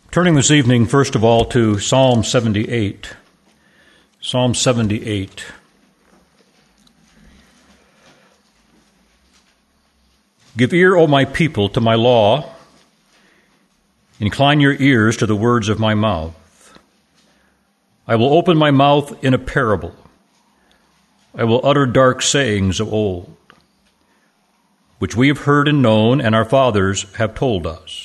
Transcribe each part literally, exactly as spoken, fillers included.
Turning this evening, first of all, to Psalm seventy-eight. Psalm seventy-eight. Give ear, O my people, to my law. Incline your ears to the words of my mouth. I will open my mouth in a parable. I will utter dark sayings of old, which we have heard and known, and our fathers have told us.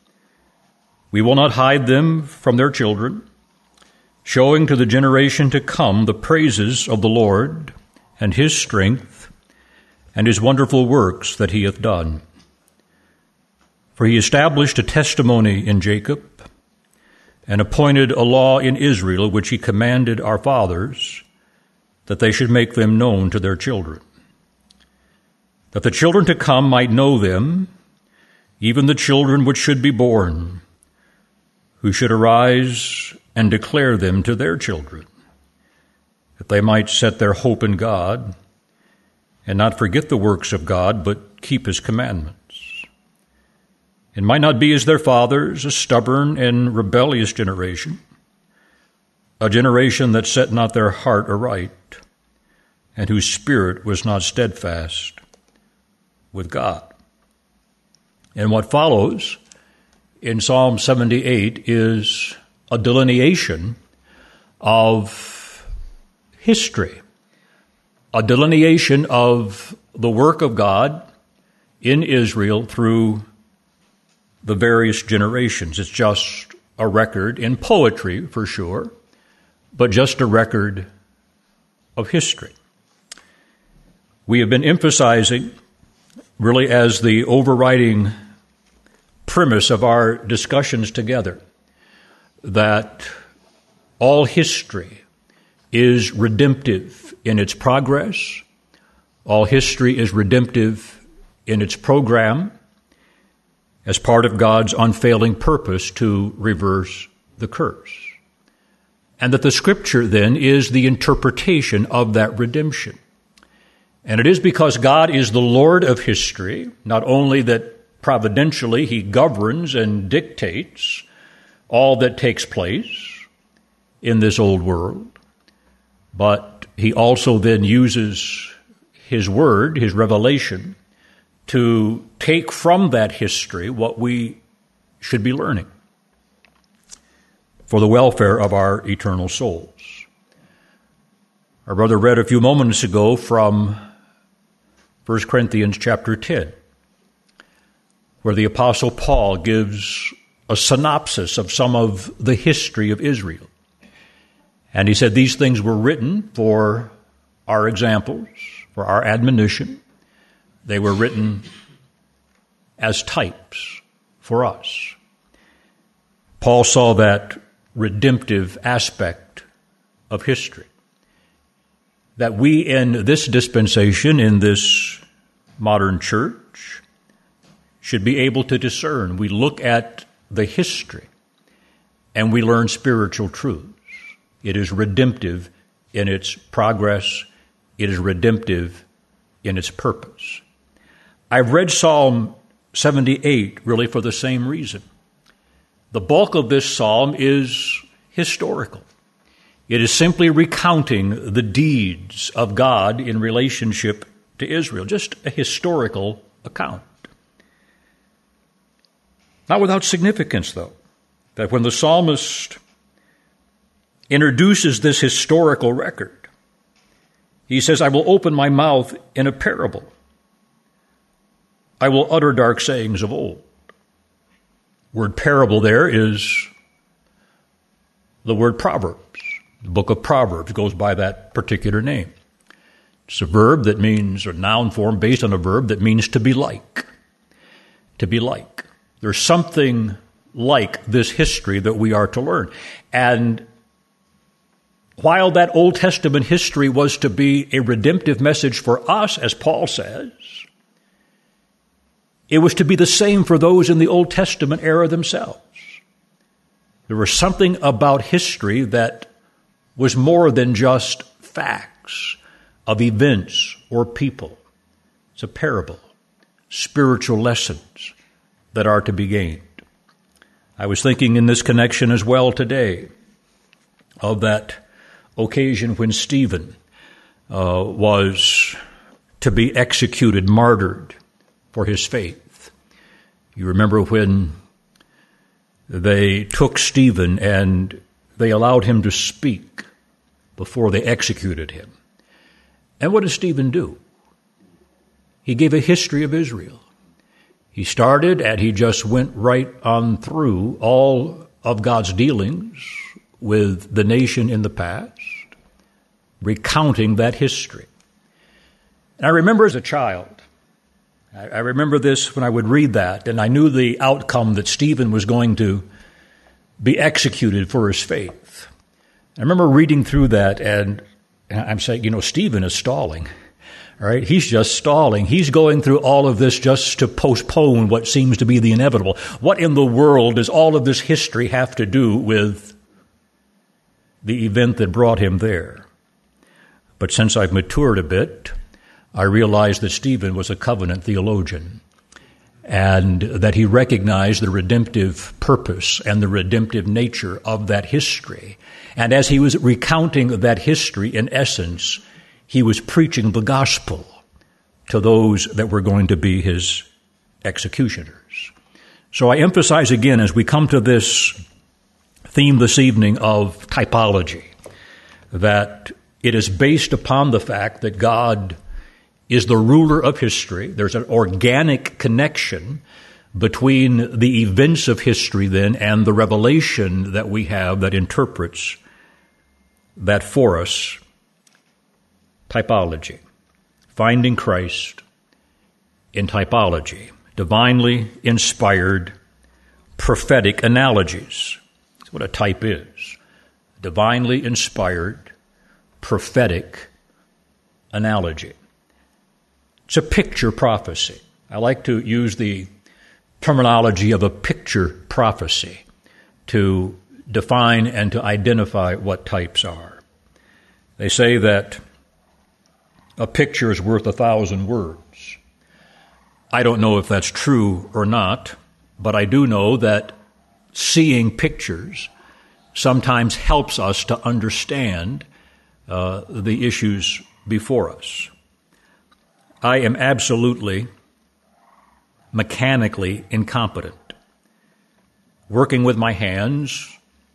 We will not hide them from their children, showing to the generation to come the praises of the Lord and his strength and his wonderful works that he hath done. For he established a testimony in Jacob and appointed a law in Israel, which he commanded our fathers, that they should make them known to their children, that the children to come might know them, even the children which should be born, who should arise and declare them to their children, that they might set their hope in God and not forget the works of God, but keep his commandments, and might not be as their fathers, a stubborn and rebellious generation, a generation that set not their heart aright, and whose spirit was not steadfast with God. And what follows in Psalm seventy-eight is a delineation of history, a delineation of the work of God in Israel through the various generations. It's just a record in poetry, for sure, but just a record of history. We have been emphasizing, really as the overriding premise of our discussions together, that all history is redemptive in its progress. All history is redemptive in its program as part of God's unfailing purpose to reverse the curse. And that the Scripture then is the interpretation of that redemption. And it is because God is the Lord of history, not only that providentially he governs and dictates all that takes place in this old world, but he also then uses his word, his revelation, to take from that history what we should be learning for the welfare of our eternal souls. Our brother read a few moments ago from First Corinthians chapter ten, where the Apostle Paul gives a synopsis of some of the history of Israel. And he said these things were written for our examples, for our admonition. They were written as types for us. Paul saw that redemptive aspect of history, that we in this dispensation, in this modern church, should be able to discern. We look at the history and we learn spiritual truths. It is redemptive in its progress. It is redemptive in its purpose. I've read Psalm seventy-eight really for the same reason. The bulk of this psalm is historical. It is simply recounting the deeds of God in relationship to Israel, just a historical account. Not without significance, though, that when the psalmist introduces this historical record, he says, I will open my mouth in a parable. I will utter dark sayings of old. Word parable there is the word Proverbs. The book of Proverbs goes by that particular name. It's a verb that means, or noun form based on a verb that means to be like. To be like. There's something like this history that we are to learn. And while that Old Testament history was to be a redemptive message for us, as Paul says, it was to be the same for those in the Old Testament era themselves. There was something about history that was more than just facts of events or people. It's a parable, spiritual lessons that are to be gained. I was thinking in this connection as well today of that occasion when Stephen uh, was to be executed, martyred for his faith. You remember when they took Stephen and they allowed him to speak before they executed him. And what did Stephen do? He gave a history of Israel. He started and he just went right on through all of God's dealings with the nation in the past, recounting that history. And I remember as a child, I remember this when I would read that, and I knew the outcome that Stephen was going to be executed for his faith. I remember reading through that, and I'm saying, you know, Stephen is stalling. All right, he's just stalling. He's going through all of this just to postpone what seems to be the inevitable. What in the world does all of this history have to do with the event that brought him there? But since I've matured a bit, I realized that Stephen was a covenant theologian and that he recognized the redemptive purpose and the redemptive nature of that history. And as he was recounting that history, in essence, he was preaching the gospel to those that were going to be his executioners. So I emphasize again, as we come to this theme this evening of typology, that it is based upon the fact that God is the ruler of history. There's an organic connection between the events of history then and the revelation that we have that interprets that for us. Typology. Finding Christ in typology. Divinely inspired prophetic analogies. That's what a type is. Divinely inspired prophetic analogy. It's a picture prophecy. I like to use the terminology of a picture prophecy to define and to identify what types are. They say that a picture is worth a thousand words. I don't know if that's true or not, but I do know that seeing pictures sometimes helps us to understand uh, the issues before us. I am absolutely mechanically incompetent. Working with my hands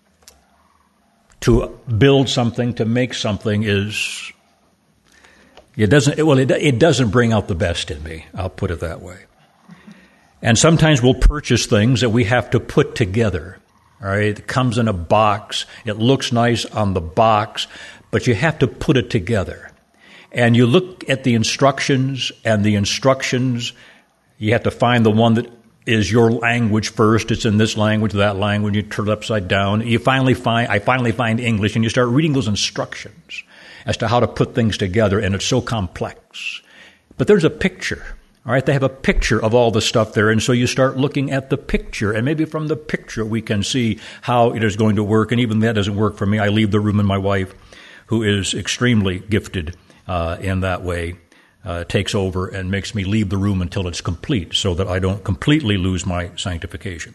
to build something, to make something is, it doesn't, well, it, it doesn't bring out the best in me. I'll put it that way. And sometimes we'll purchase things that we have to put together. All right, it comes in a box. It looks nice on the box, but you have to put it together. And you look at the instructions, and the instructions, you have to find the one that is your language first. It's in this language, that language. You turn it upside down. You finally find, I finally find English, and you start reading those instructions as to how to put things together, and it's so complex. But there's a picture. All right, they have a picture of all the stuff there, and so you start looking at the picture, and maybe from the picture we can see how it is going to work, and even that doesn't work for me. I leave the room, and my wife, who is extremely gifted uh, in that way, uh, takes over and makes me leave the room until it's complete so that I don't completely lose my sanctification.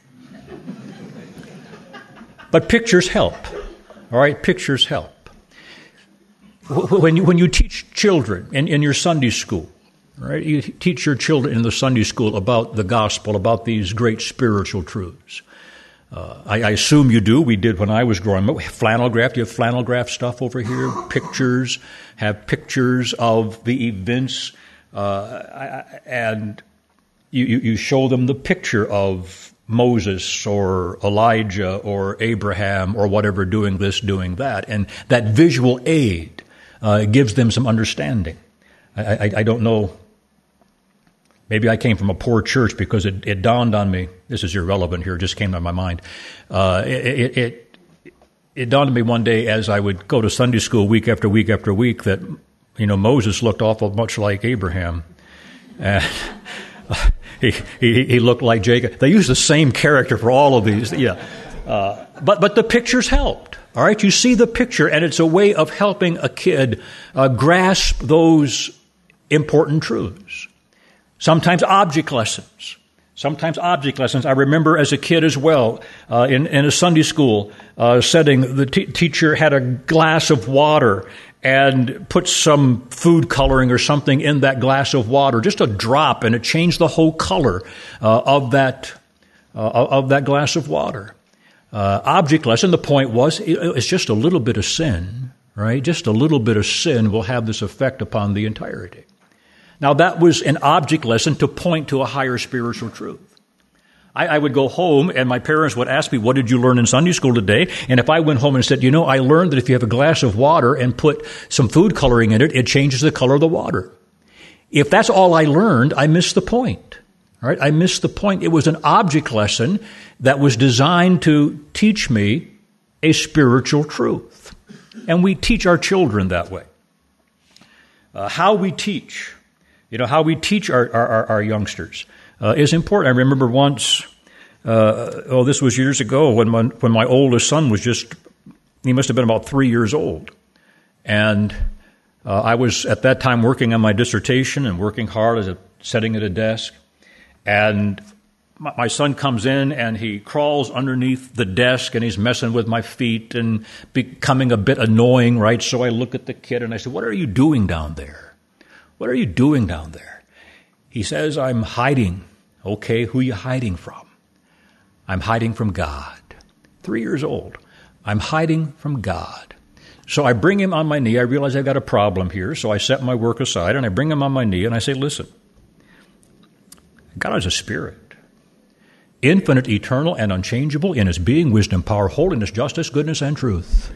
But pictures help. All right, pictures help. When you, when you teach children in, in your Sunday school, right? You teach your children in the Sunday school about the gospel, about these great spiritual truths. Uh, I, I assume you do. We did when I was growing up. Flannel graph. Do you have flannel graph stuff over here? Pictures. Have pictures of the events. Uh, and you, you, you show them the picture of Moses or Elijah or Abraham or whatever doing this, doing that. And that visual aid uh, gives them some understanding. I, I, I don't know. Maybe I came from a poor church because it, it dawned on me. This is irrelevant here. It just came to my mind. Uh, it, it, it dawned on me one day as I would go to Sunday school week after week after week that, you know, Moses looked awful much like Abraham. And he, he, he looked like Jacob. They used the same character for all of these. Yeah. Uh, but, but the pictures helped. All right. You see the picture, and it's a way of helping a kid uh, grasp those important truths. Sometimes object lessons. Sometimes object lessons. I remember as a kid as well, uh, in, in a Sunday school uh, setting, the t- teacher had a glass of water and put some food coloring or something in that glass of water, just a drop, and it changed the whole color uh, of that uh, of that glass of water. Uh, object lesson, the point was, it's just a little bit of sin, right? Just a little bit of sin will have this effect upon the entirety. Now, that was an object lesson to point to a higher spiritual truth. I, I would go home, and my parents would ask me, what did you learn in Sunday school today? And if I went home and said, you know, I learned that if you have a glass of water and put some food coloring in it, it changes the color of the water. If that's all I learned, I missed the point. All right? I missed the point. It was an object lesson that was designed to teach me a spiritual truth. And we teach our children that way. Uh, how we teach. You know, how we teach our, our, our youngsters uh, is important. I remember once, uh, oh, this was years ago, when my, when my oldest son was just, he must have been about three years old. And uh, I was at that time working on my dissertation and working hard, as a, sitting at a desk. And my, my son comes in and he crawls underneath the desk and he's messing with my feet and becoming a bit annoying, right? So I look at the kid and I say, what are you doing down there? What are you doing down there? He says, I'm hiding. Okay, who are you hiding from? I'm hiding from God. Three years old. I'm hiding from God. So I bring him on my knee. I realize I've got a problem here. So I set my work aside and I bring him on my knee and I say, listen, God is a spirit. Infinite, eternal, and unchangeable in his being, wisdom, power, holiness, justice, goodness, and truth.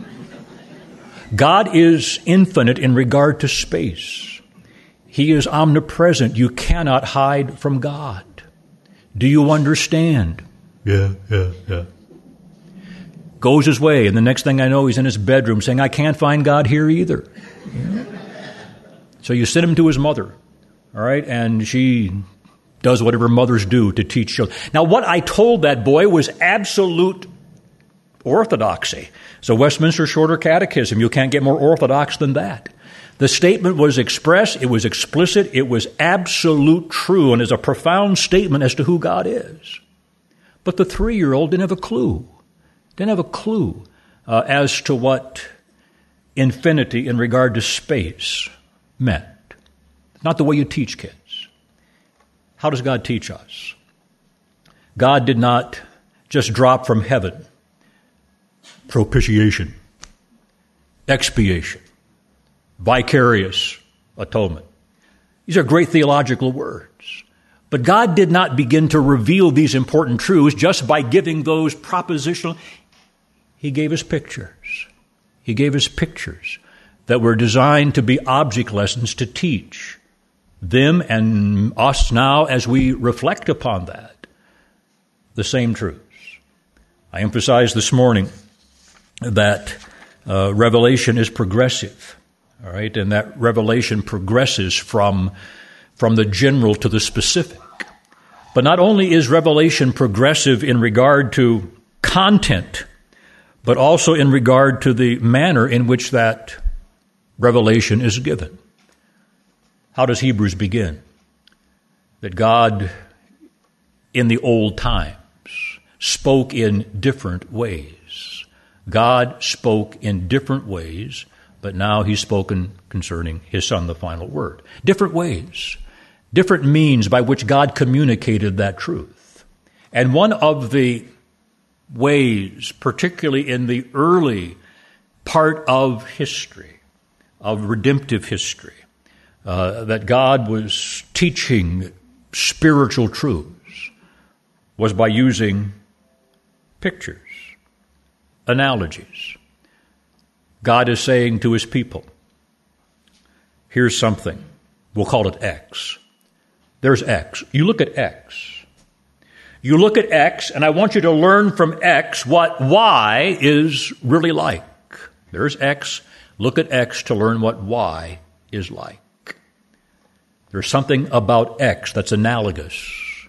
God is infinite in regard to space. He is omnipresent. You cannot hide from God. Do you understand? Yeah, yeah, yeah. Goes his way, and the next thing I know, he's in his bedroom saying, I can't find God here either. Yeah. So you send him to his mother, all right, and she does whatever mothers do to teach children. Now, what I told that boy was absolute orthodoxy. So Westminster Shorter Catechism, you can't get more orthodox than that. The statement was express, it was explicit, it was absolute true, and is a profound statement as to who God is. But the three-year-old didn't have a clue, didn't have a clue uh, as to what infinity in regard to space meant. It's not the way you teach kids. How does God teach us? God did not just drop from heaven. Propitiation, expiation, vicarious atonement. These are great theological words. But God did not begin to reveal these important truths just by giving those propositional. He gave us pictures. He gave us pictures that were designed to be object lessons to teach them and us now as we reflect upon that, the same truths. I emphasized this morning that uh, revelation is progressive. All right, and that revelation progresses from, from the general to the specific. But not only is revelation progressive in regard to content, but also in regard to the manner in which that revelation is given. How does Hebrews begin? That God, in the old times, spoke in different ways. God spoke in different ways, but now he's spoken concerning his Son, the final word. Different ways, different means by which God communicated that truth. And one of the ways, particularly in the early part of history, of redemptive history, uh, that God was teaching spiritual truths, was by using pictures, analogies. God is saying to his people, here's something. We'll call it X. There's X. You look at X. You look at X, and I want you to learn from X what Y is really like. There's X. Look at X to learn what Y is like. There's something about X that's analogous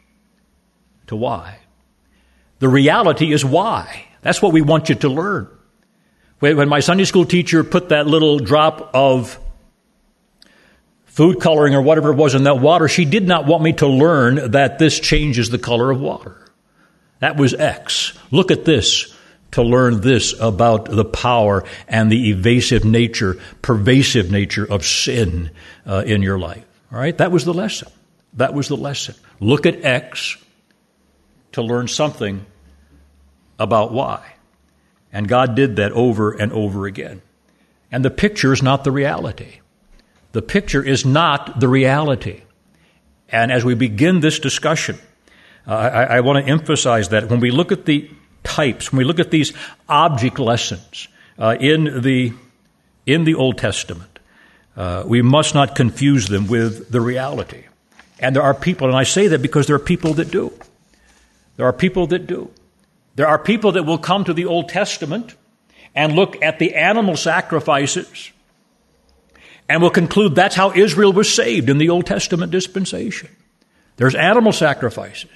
to Y. The reality is Y. That's what we want you to learn. When my Sunday school teacher put that little drop of food coloring or whatever it was in that water, she did not want me to learn that this changes the color of water. That was X. Look at this to learn this about the power and the evasive nature, pervasive nature of sin uh, in your life. All right? That was the lesson. That was the lesson. Look at X to learn something about Y. And God did that over and over again. And the picture is not the reality. The picture is not the reality. And as we begin this discussion, uh, I, I want to emphasize that when we look at the types, when we look at these object lessons uh, in the in the Old Testament, uh, we must not confuse them with the reality. And there are people, and I say that because there are people that do. There are people that do. There are people that will come to the Old Testament and look at the animal sacrifices and will conclude that's how Israel was saved in the Old Testament dispensation. There's animal sacrifices.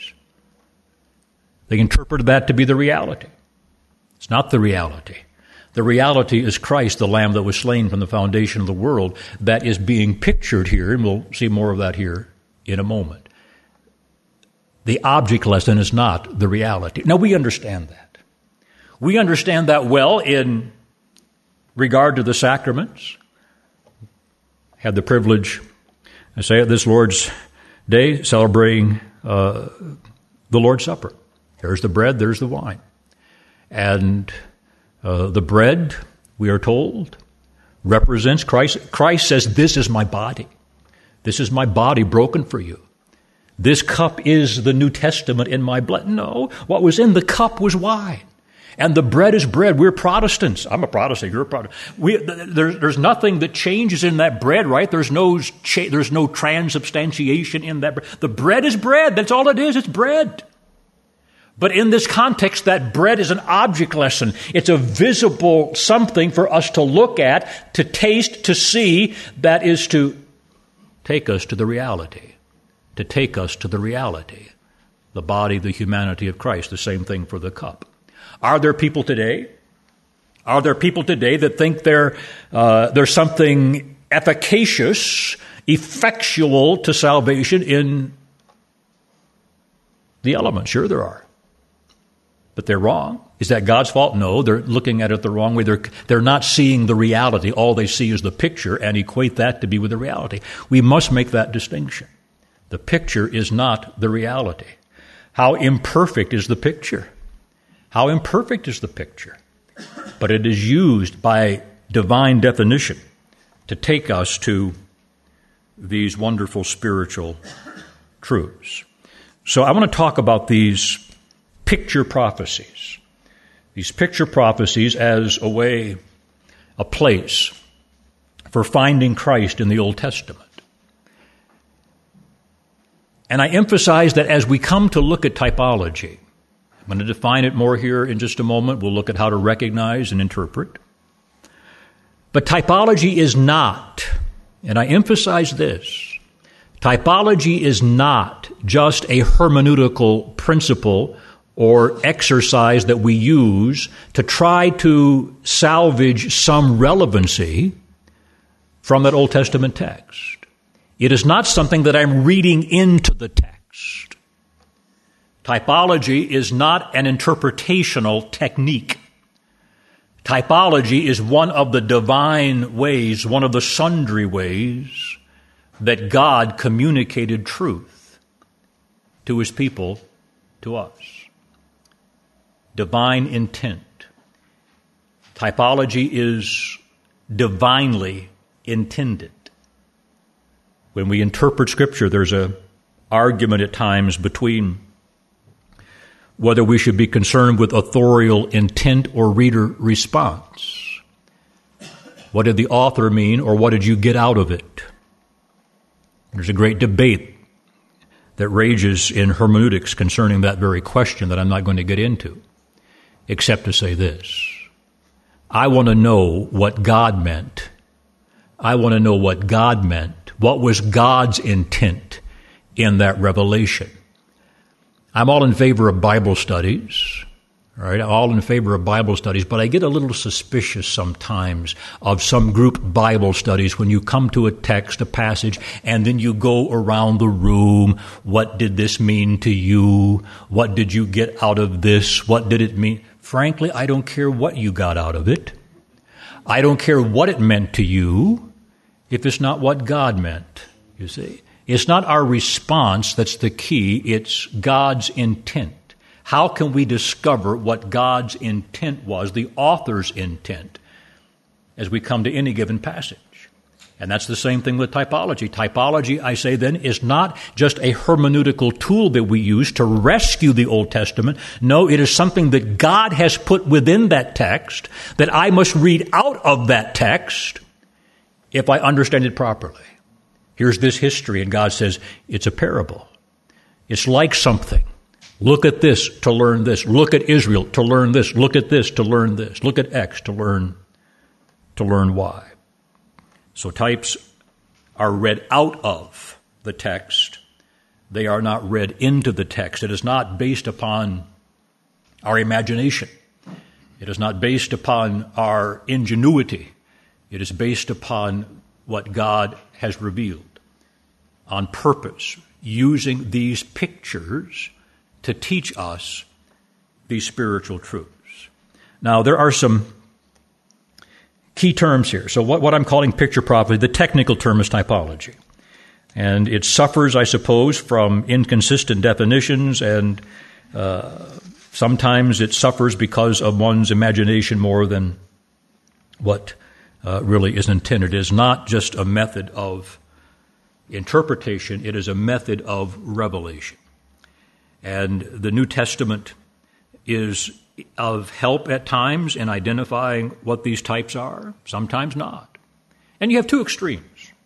They interpreted that to be the reality. It's not the reality. The reality is Christ, the Lamb that was slain from the foundation of the world, that is being pictured here, and we'll see more of that here in a moment. The object lesson is not the reality. Now, we understand that. We understand that well in regard to the sacraments. Had the privilege, I say it this Lord's Day, celebrating uh, the Lord's Supper. There's the bread, there's the wine. And uh, the bread, we are told, represents Christ. Christ says, this is my body. This is my body broken for you. This cup is the New Testament in my blood. No, what was in the cup was wine. And the bread is bread. We're Protestants. I'm a Protestant. You're a Protestant. We, there, there's nothing that changes in that bread, right? There's no, cha- there's no transubstantiation in that bread. The bread is bread. That's all it is. It's bread. But in this context, that bread is an object lesson. It's a visible something for us to look at, to taste, to see, that is to take us to the reality. To take us to the reality. The body, the humanity of Christ. The same thing for the cup. Are there people today? Are there people today that think there, uh, there's something efficacious, effectual to salvation in the element? Sure there are. But they're wrong. Is that God's fault? No, they're looking at it the wrong way. They're, they're not seeing the reality. All they see is the picture and equate that to be with the reality. We must make that distinction. The picture is not the reality. How imperfect is the picture? How imperfect is the picture? But it is used by divine definition to take us to these wonderful spiritual truths. So I want to talk about these picture prophecies. These picture prophecies as a way, a place for finding Christ in the Old Testament. And I emphasize that as we come to look at typology, I'm going to define it more here in just a moment. We'll look at how to recognize and interpret. But typology is not, and I emphasize this, typology is not just a hermeneutical principle or exercise that we use to try to salvage some relevancy from that Old Testament text. It is not something that I'm reading into the text. Typology is not an interpretational technique. Typology is one of the divine ways, one of the sundry ways that God communicated truth to his people, to us. Divine intent. Typology is divinely intended. When we interpret Scripture, there's an argument at times between whether we should be concerned with authorial intent or reader response. What did the author mean, or what did you get out of it? There's a great debate that rages in hermeneutics concerning that very question that I'm not going to get into, except to say this. I want to know what God meant. I want to know what God meant. What was God's intent in that revelation? I'm all in favor of Bible studies. All right, I'm all in favor of Bible studies, but I get a little suspicious sometimes of some group Bible studies when you come to a text, a passage, and then you go around the room. What did this mean to you? What did you get out of this? What did it mean? Frankly, I don't care what you got out of it. I don't care what it meant to you if it's not what God meant, you see. It's not our response that's the key. It's God's intent. How can we discover what God's intent was, the author's intent, as we come to any given passage? And that's the same thing with typology. Typology, I say then, is not just a hermeneutical tool that we use to rescue the Old Testament. No, it is something that God has put within that text that I must read out of that text if I understand it properly. Here's this history, and God says, it's a parable. It's like something. Look at this to learn this. Look at Israel to learn this. Look at this to learn this. Look at X to learn to learn Y. So types are read out of the text. They are not read into the text. It is not based upon our imagination. It is not based upon our ingenuity. It is based upon what God has revealed on purpose, using these pictures to teach us these spiritual truths. Now, there are some key terms here. So what, what I'm calling picture prophecy, the technical term is typology. And it suffers, I suppose, from inconsistent definitions, and uh, sometimes it suffers because of one's imagination more than what uh, really is intended. It is not just a method of interpretation, it is a method of revelation. And the New Testament is of help at times in identifying what these types are, sometimes not. And you have two extremes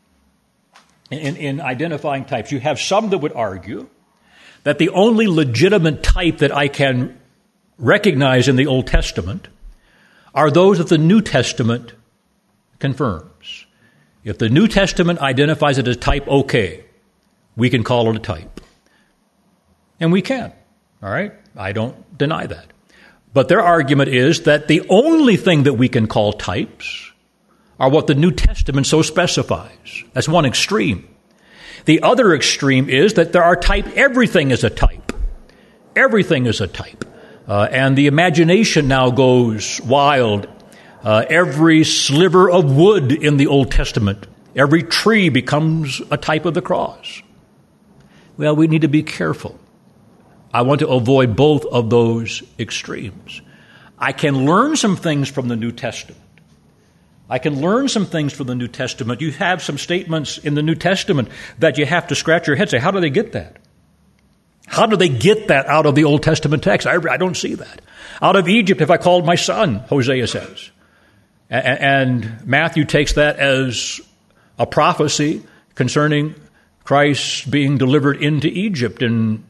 in, in identifying types. You have some that would argue that the only legitimate type that I can recognize in the Old Testament are those that the New Testament confirms. If the New Testament identifies it as type, okay, we can call it a type. And we can, all right? I don't deny that. But their argument is that the only thing that we can call types are what the New Testament so specifies. That's one extreme. The other extreme is that there are type, everything is a type. Everything is a type. Uh, and the imagination now goes wild. Uh, every sliver of wood in the Old Testament, every tree becomes a type of the cross. Well, we need to be careful. I want to avoid both of those extremes. I can learn some things from the New Testament. I can learn some things from the New Testament. You have some statements in the New Testament that you have to scratch your head and say, how do they get that? How do they get that out of the Old Testament text? I, I don't see that. Out of Egypt, if I called my son, Hosea says. And, and Matthew takes that as a prophecy concerning Christ being delivered into Egypt and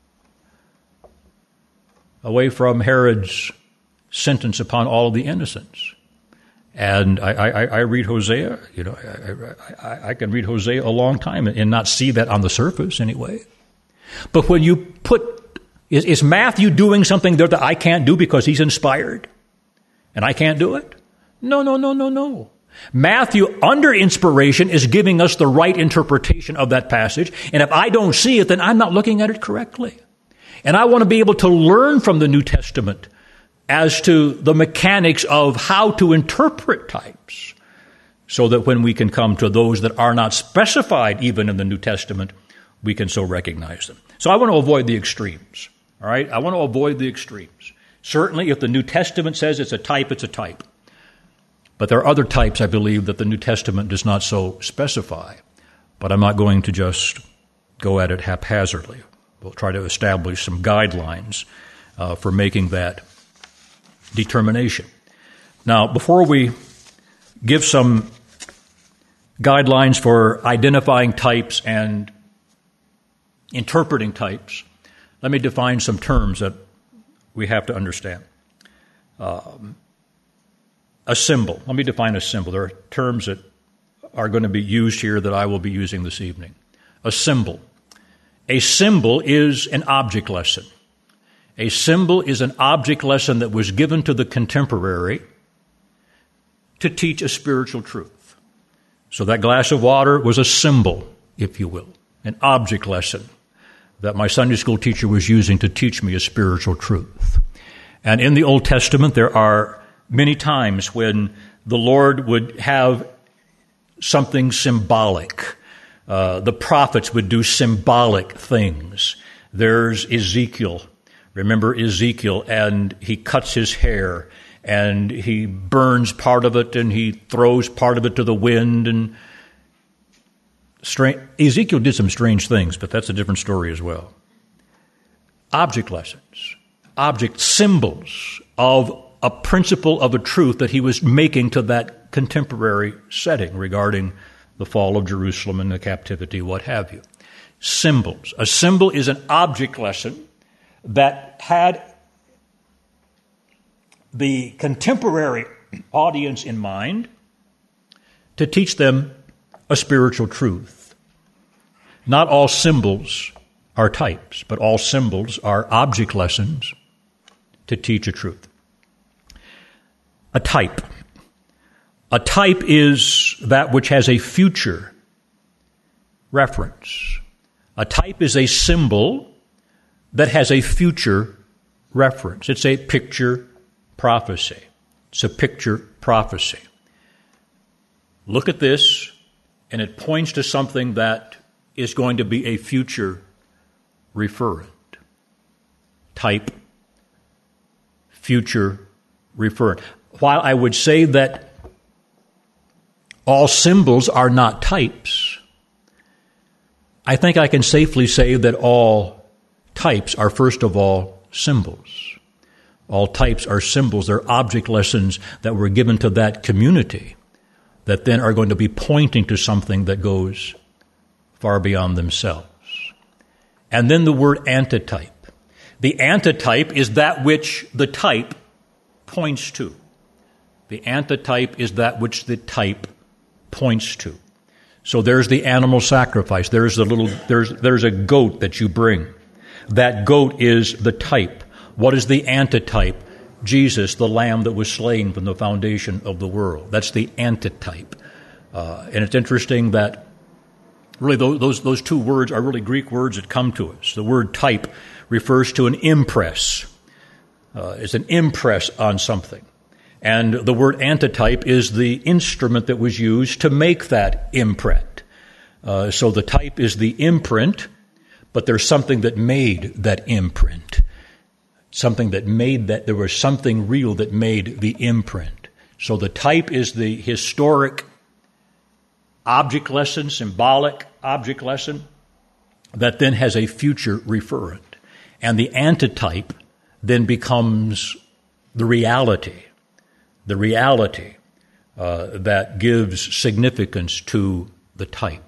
away from Herod's sentence upon all of the innocents. And I, I, I read Hosea, you know, I, I, I can read Hosea a long time and not see that on the surface anyway. But when you put, is, is Matthew doing something there that I can't do because he's inspired and I can't do it? No, no, no, no, no. Matthew, under inspiration, is giving us the right interpretation of that passage. And if I don't see it, then I'm not looking at it correctly. And I want to be able to learn from the New Testament as to the mechanics of how to interpret types, so that when we can come to those that are not specified even in the New Testament, we can so recognize them. So I want to avoid the extremes, all right? I want to avoid the extremes. Certainly, if the New Testament says it's a type, it's a type. But there are other types, I believe, that the New Testament does not so specify. But I'm not going to just go at it haphazardly. We'll try to establish some guidelines uh, for making that determination. Now, before we give some guidelines for identifying types and interpreting types, let me define some terms that we have to understand. Um, a symbol. Let me define a symbol. There are terms that are going to be used here that I will be using this evening. A symbol. A symbol is an object lesson. A symbol is an object lesson that was given to the contemporary to teach a spiritual truth. So that glass of water was a symbol, if you will, an object lesson that my Sunday school teacher was using to teach me a spiritual truth. And in the Old Testament, there are many times when the Lord would have something symbolic. Uh, the prophets would do symbolic things. There's Ezekiel. Remember Ezekiel, and he cuts his hair, and he burns part of it, and he throws part of it to the wind. And strange, Ezekiel did some strange things, but that's a different story as well. Object lessons, object symbols of a principle of a truth that he was making to that contemporary setting regarding the fall of Jerusalem and the captivity, what have you. Symbols. A symbol is an object lesson that had the contemporary audience in mind to teach them a spiritual truth. Not all symbols are types, but all symbols are object lessons to teach a truth. A type. A type is that which has a future reference. A type is a symbol that has a future reference. It's a picture prophecy. It's a picture prophecy. Look at this, and it points to something that is going to be a future referent. Type, future referent. While I would say that all symbols are not types, I think I can safely say that all types are, first of all, symbols. All types are symbols. They're object lessons that were given to that community that then are going to be pointing to something that goes far beyond themselves. And then the word antitype. The antitype is that which the type points to. The antitype is that which the type points to. So there's the animal sacrifice. There's the little, there's, there's a goat that you bring. That goat is the type. What is the antitype? Jesus, the lamb that was slain from the foundation of the world. That's the antitype. Uh, and it's interesting that really those, those, those two words are really Greek words that come to us. The word type refers to an impress. Uh, it's an impress on something. And the word antitype is the instrument that was used to make that imprint. Uh, so the type is the imprint, but there's something that made that imprint. Something that made that, there was something real that made the imprint. So the type is the historic object lesson, symbolic object lesson, that then has a future referent. And the antitype then becomes the reality, the reality uh, that gives significance to the type.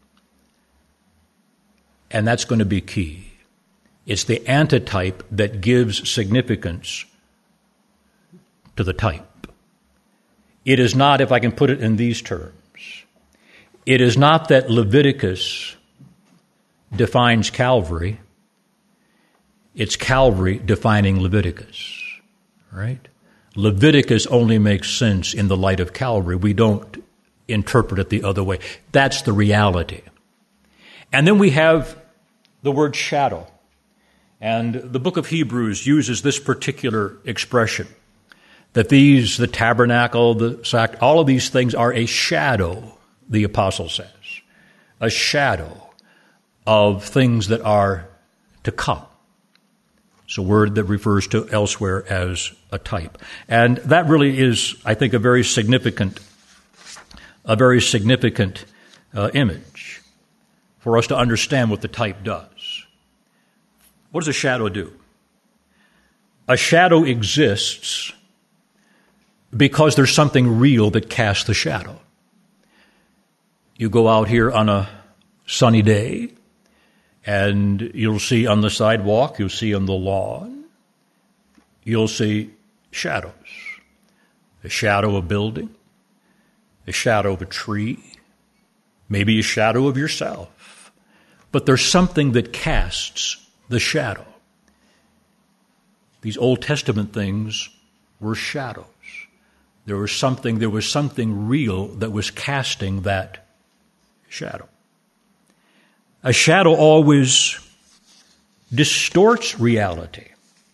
And that's going to be key. It's the antitype that gives significance to the type. It is not, if I can put it in these terms, it is not that Leviticus defines Calvary. It's Calvary defining Leviticus, right? Leviticus only makes sense in the light of Calvary. We don't interpret it the other way. That's the reality. And then we have the word shadow. And the book of Hebrews uses this particular expression, that these, the tabernacle, the sac, all of these things are a shadow, the apostle says, a shadow of things that are to come. It's a word that refers to elsewhere as a type. And that really is, I think, a very significant, a very significant uh, image for us to understand what the type does. What does a shadow do? A shadow exists because there's something real that casts the shadow. You go out here on a sunny day, and you'll see on the sidewalk, you'll see on the lawn, you'll see shadows. A shadow of a building, a shadow of a tree, maybe a shadow of yourself. But there's something that casts the shadow. These Old Testament things were shadows. There was something, there was something real that was casting that shadow. A shadow always distorts reality.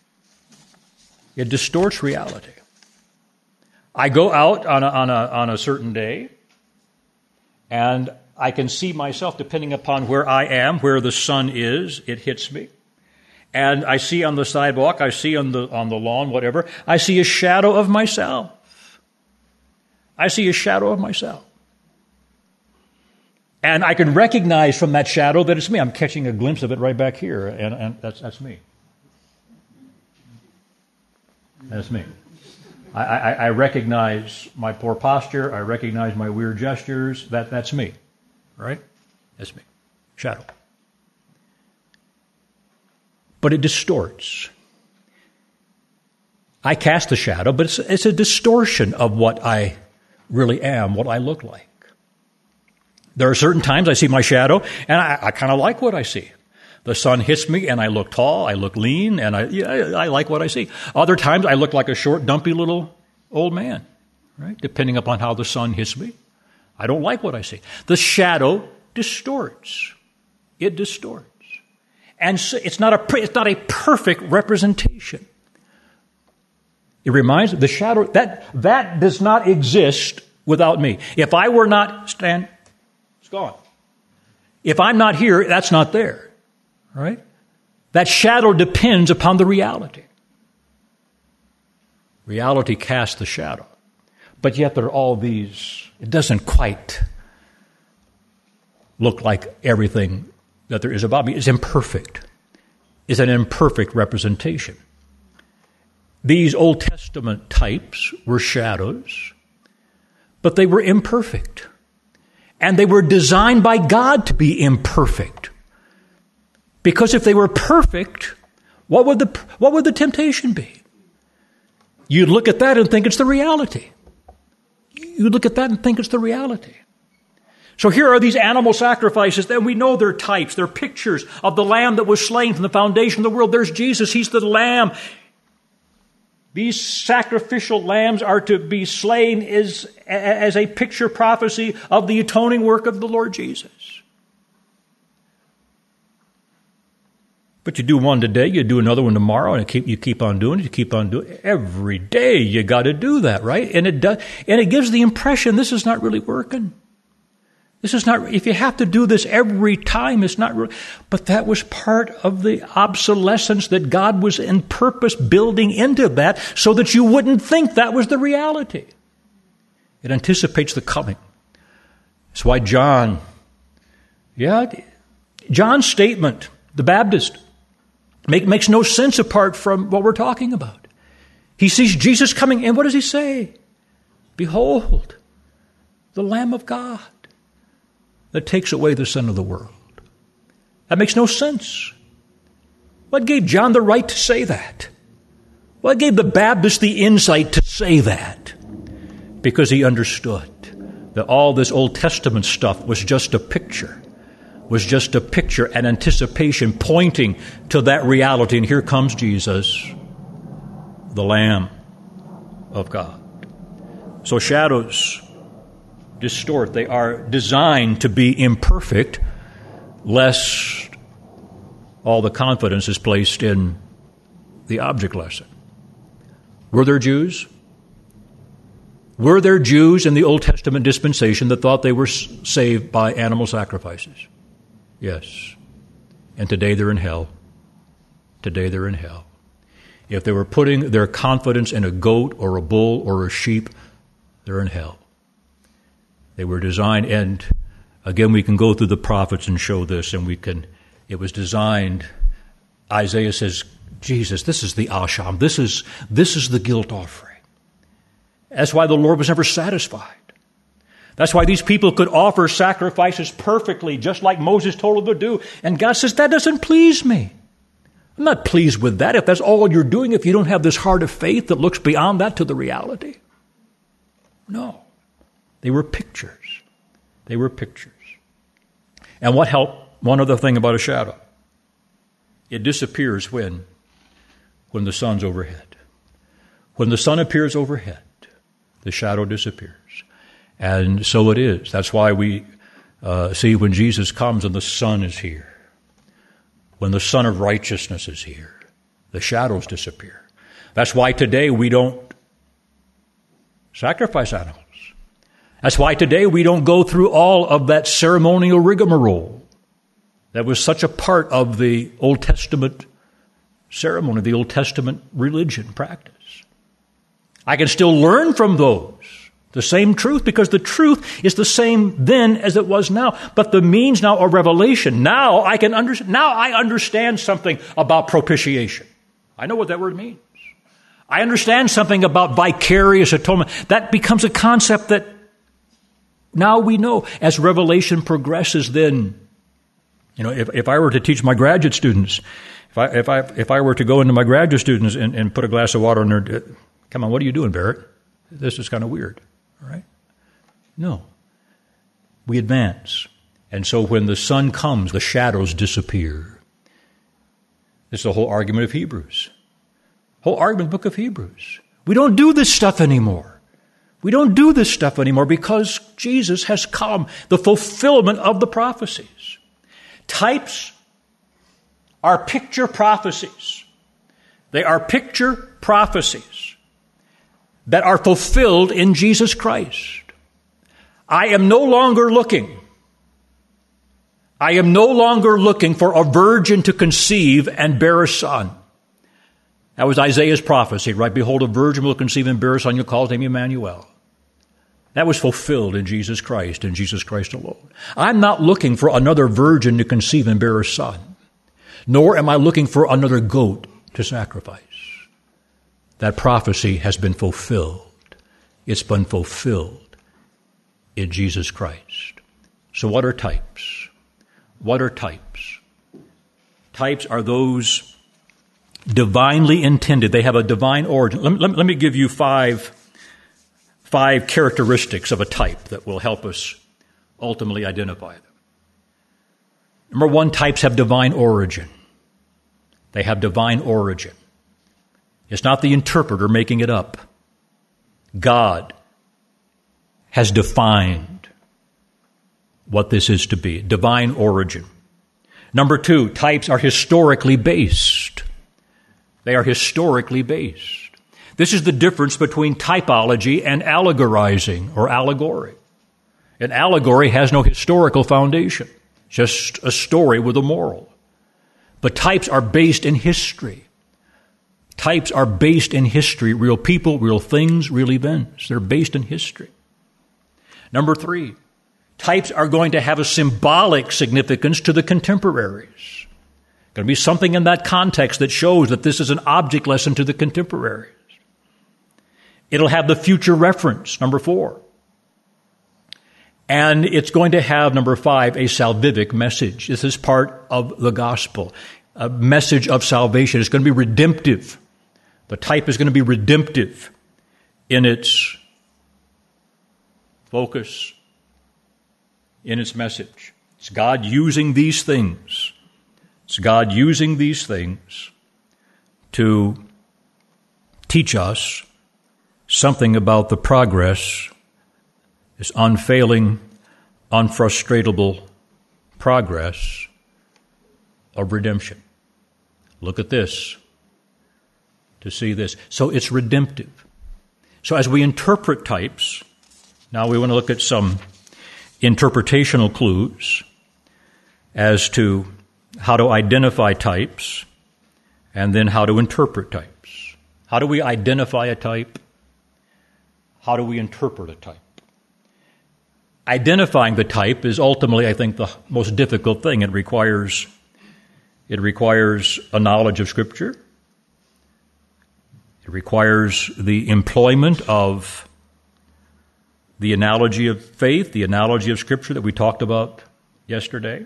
It distorts reality. I go out on a, on a, on a certain day, and I can see myself, depending upon where I am, where the sun is, it hits me. And I see on the sidewalk, I see on the on the lawn, whatever, I see a shadow of myself. I see a shadow of myself. And I can recognize from that shadow that it's me. I'm catching a glimpse of it right back here, and, and that's that's me. That's me. I, I, I recognize my poor posture. I recognize my weird gestures. That that's me, right? That's me. Shadow. But it distorts. I cast a shadow, but it's, it's a distortion of what I really am, what I look like. There are certain times I see my shadow, and I, I kind of like what I see. The sun hits me, and I look tall, I look lean, and I, yeah, I like what I see. Other times I look like a short, dumpy little old man, right? Depending upon how the sun hits me. I don't like what I see. The shadow distorts. It distorts. And so it's not a it's not a perfect representation. It reminds the shadow that that does not exist without me. If I were not stand, it's gone. If I'm not here, that's not there. Right? That shadow depends upon the reality. Reality casts the shadow. But yet there are all these, it doesn't quite look like everything that there is about me. It's imperfect. It's an imperfect representation. These Old Testament types were shadows, but they were imperfect. And they were designed by God to be imperfect. Because if they were perfect, what would the what would the temptation be? You'd look at that and think it's the reality. You'd look at that and think it's the reality. So here are these animal sacrifices, and we know they're types, they're pictures of the Lamb that was slain from the foundation of the world. There's Jesus, He's the Lamb. These sacrificial lambs are to be slain as, as a picture prophecy of the atoning work of the Lord Jesus. But you do one today, you do another one tomorrow, and you keep, you keep on doing it, you keep on doing it. Every day you got to do that, right? And it does, and it gives the impression this is not really working. This is not, if you have to do this every time, it's not really, but that was part of the obsolescence that God was in purpose building into that so that you wouldn't think that was the reality. It anticipates the coming. That's why John, yeah, John's statement, the Baptist, make, makes no sense apart from what we're talking about. He sees Jesus coming, and what does he say? Behold, the Lamb of God that takes away the sin of the world. That makes no sense. What gave John the right to say that? What gave the Baptist the insight to say that? Because he understood that all this Old Testament stuff was just a picture, was just a picture, an anticipation pointing to that reality. And here comes Jesus, the Lamb of God. So shadows distort. They are designed to be imperfect, lest all the confidence is placed in the object lesson. Were there Jews? Were there Jews in the Old Testament dispensation that thought they were saved by animal sacrifices? Yes. And today they're in hell. Today they're in hell. If they were putting their confidence in a goat or a bull or a sheep, they're in hell. They were designed, and again, we can go through the prophets and show this, and we can, it was designed, Isaiah says, Jesus, this is the Asham, this is, this is the guilt offering. That's why the Lord was never satisfied. That's why these people could offer sacrifices perfectly, just like Moses told them to do, and God says, that doesn't please me. I'm not pleased with that if that's all you're doing, if you don't have this heart of faith that looks beyond that to the reality. No. They were pictures. They were pictures. And what helped? One other thing about a shadow. It disappears when when the sun's overhead. When the sun appears overhead, the shadow disappears. And so it is. That's why we uh, see when Jesus comes and the sun is here. When the Son of Righteousness is here, the shadows disappear. That's why today we don't sacrifice animals. That's why today we don't go through all of that ceremonial rigmarole that was such a part of the Old Testament ceremony, the Old Testament religion practice. I can still learn from those the same truth, because the truth is the same then as it was now. But the means now are revelation. Now I can understand. Now I understand something about propitiation. I know what that word means. I understand something about vicarious atonement. That becomes a concept that now we know. As revelation progresses, then, you know, if, if I were to teach my graduate students, if I if I if I were to go into my graduate students and, and put a glass of water in their, come on, what are you doing, Barrett? This is kind of weird. All right? No. We advance. And so when the sun comes, the shadows disappear. This is the whole argument of Hebrews. Whole argument of the book of Hebrews. We don't do this stuff anymore. We don't do this stuff anymore because Jesus has come, the fulfillment of the prophecies. Types are picture prophecies. They are picture prophecies that are fulfilled in Jesus Christ. I am no longer looking. I am no longer looking for a virgin to conceive and bear a son. That was Isaiah's prophecy, right? Behold, a virgin will conceive and bear a son. You'll call his name Emmanuel. That was fulfilled in Jesus Christ and Jesus Christ alone. I'm not looking for another virgin to conceive and bear a son, nor am I looking for another goat to sacrifice. That prophecy has been fulfilled. It's been fulfilled in Jesus Christ. So what are types? What are types? Types are those divinely intended. They have a divine origin. Let me, let me, let me give you five, five characteristics of a type that will help us ultimately identify them. Number one, types have divine origin. They have divine origin. It's not the interpreter making it up. God has defined what this is to be. Divine origin. Number two, types are historically based. They are historically based. This is the difference between typology and allegorizing or allegory. An allegory has no historical foundation, just a story with a moral. But types are based in history. Types are based in history, real people, real things, real events. They're based in history. Number three, types are going to have a symbolic significance to the contemporaries. Going to be something in that context that shows that this is an object lesson to the contemporaries. It'll have the future reference, number four. And it's going to have, number five, a salvific message. This is part of the gospel, a message of salvation. It's going to be redemptive. The type is going to be redemptive in its focus, in its message. It's God using these things. It's God using these things to teach us something about the progress, this unfailing, unfrustratable progress of redemption. Look at this to see this. So it's redemptive. So as we interpret types, now we want to look at some interpretational clues as to how to identify types and then how to interpret types. How do we identify a type? How do we interpret a type? Identifying the type is ultimately, I think, the most difficult thing. It requires, it requires a knowledge of Scripture. It requires the employment of the analogy of faith, the analogy of Scripture that we talked about yesterday.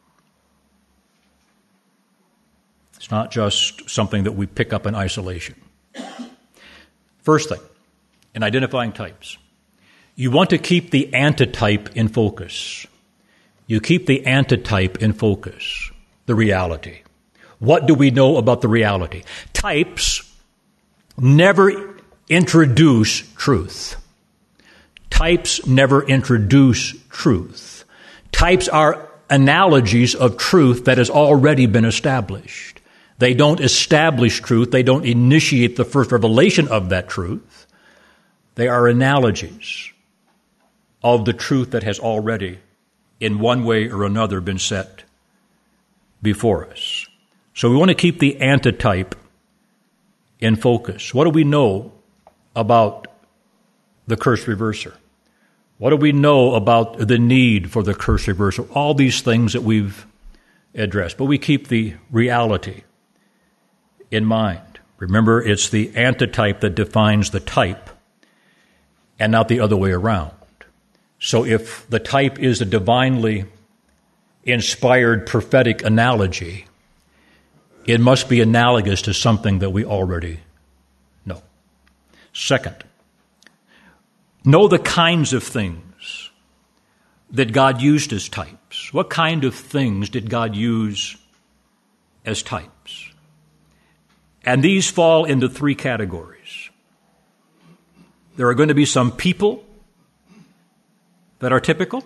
It's not just something that we pick up in isolation. First thing, in identifying types, you want to keep the antitype in focus. You keep the antitype in focus, the reality. What do we know about the reality? Types never introduce truth. Types never introduce truth. Types are analogies of truth that has already been established. They don't establish truth. They don't initiate the first revelation of that truth. They are analogies of the truth that has already, in one way or another, been set before us. So we want to keep the antitype in focus. What do we know about the curse reverser? What do we know about the need for the curse reversal? All these things that we've addressed. But we keep the reality in mind. Remember, it's the antitype that defines the type and not the other way around. So if the type is a divinely inspired prophetic analogy, it must be analogous to something that we already know. Second, know the kinds of things that God used as types. What kind of things did God use as types? And these fall into three categories. There are going to be some people that are typical,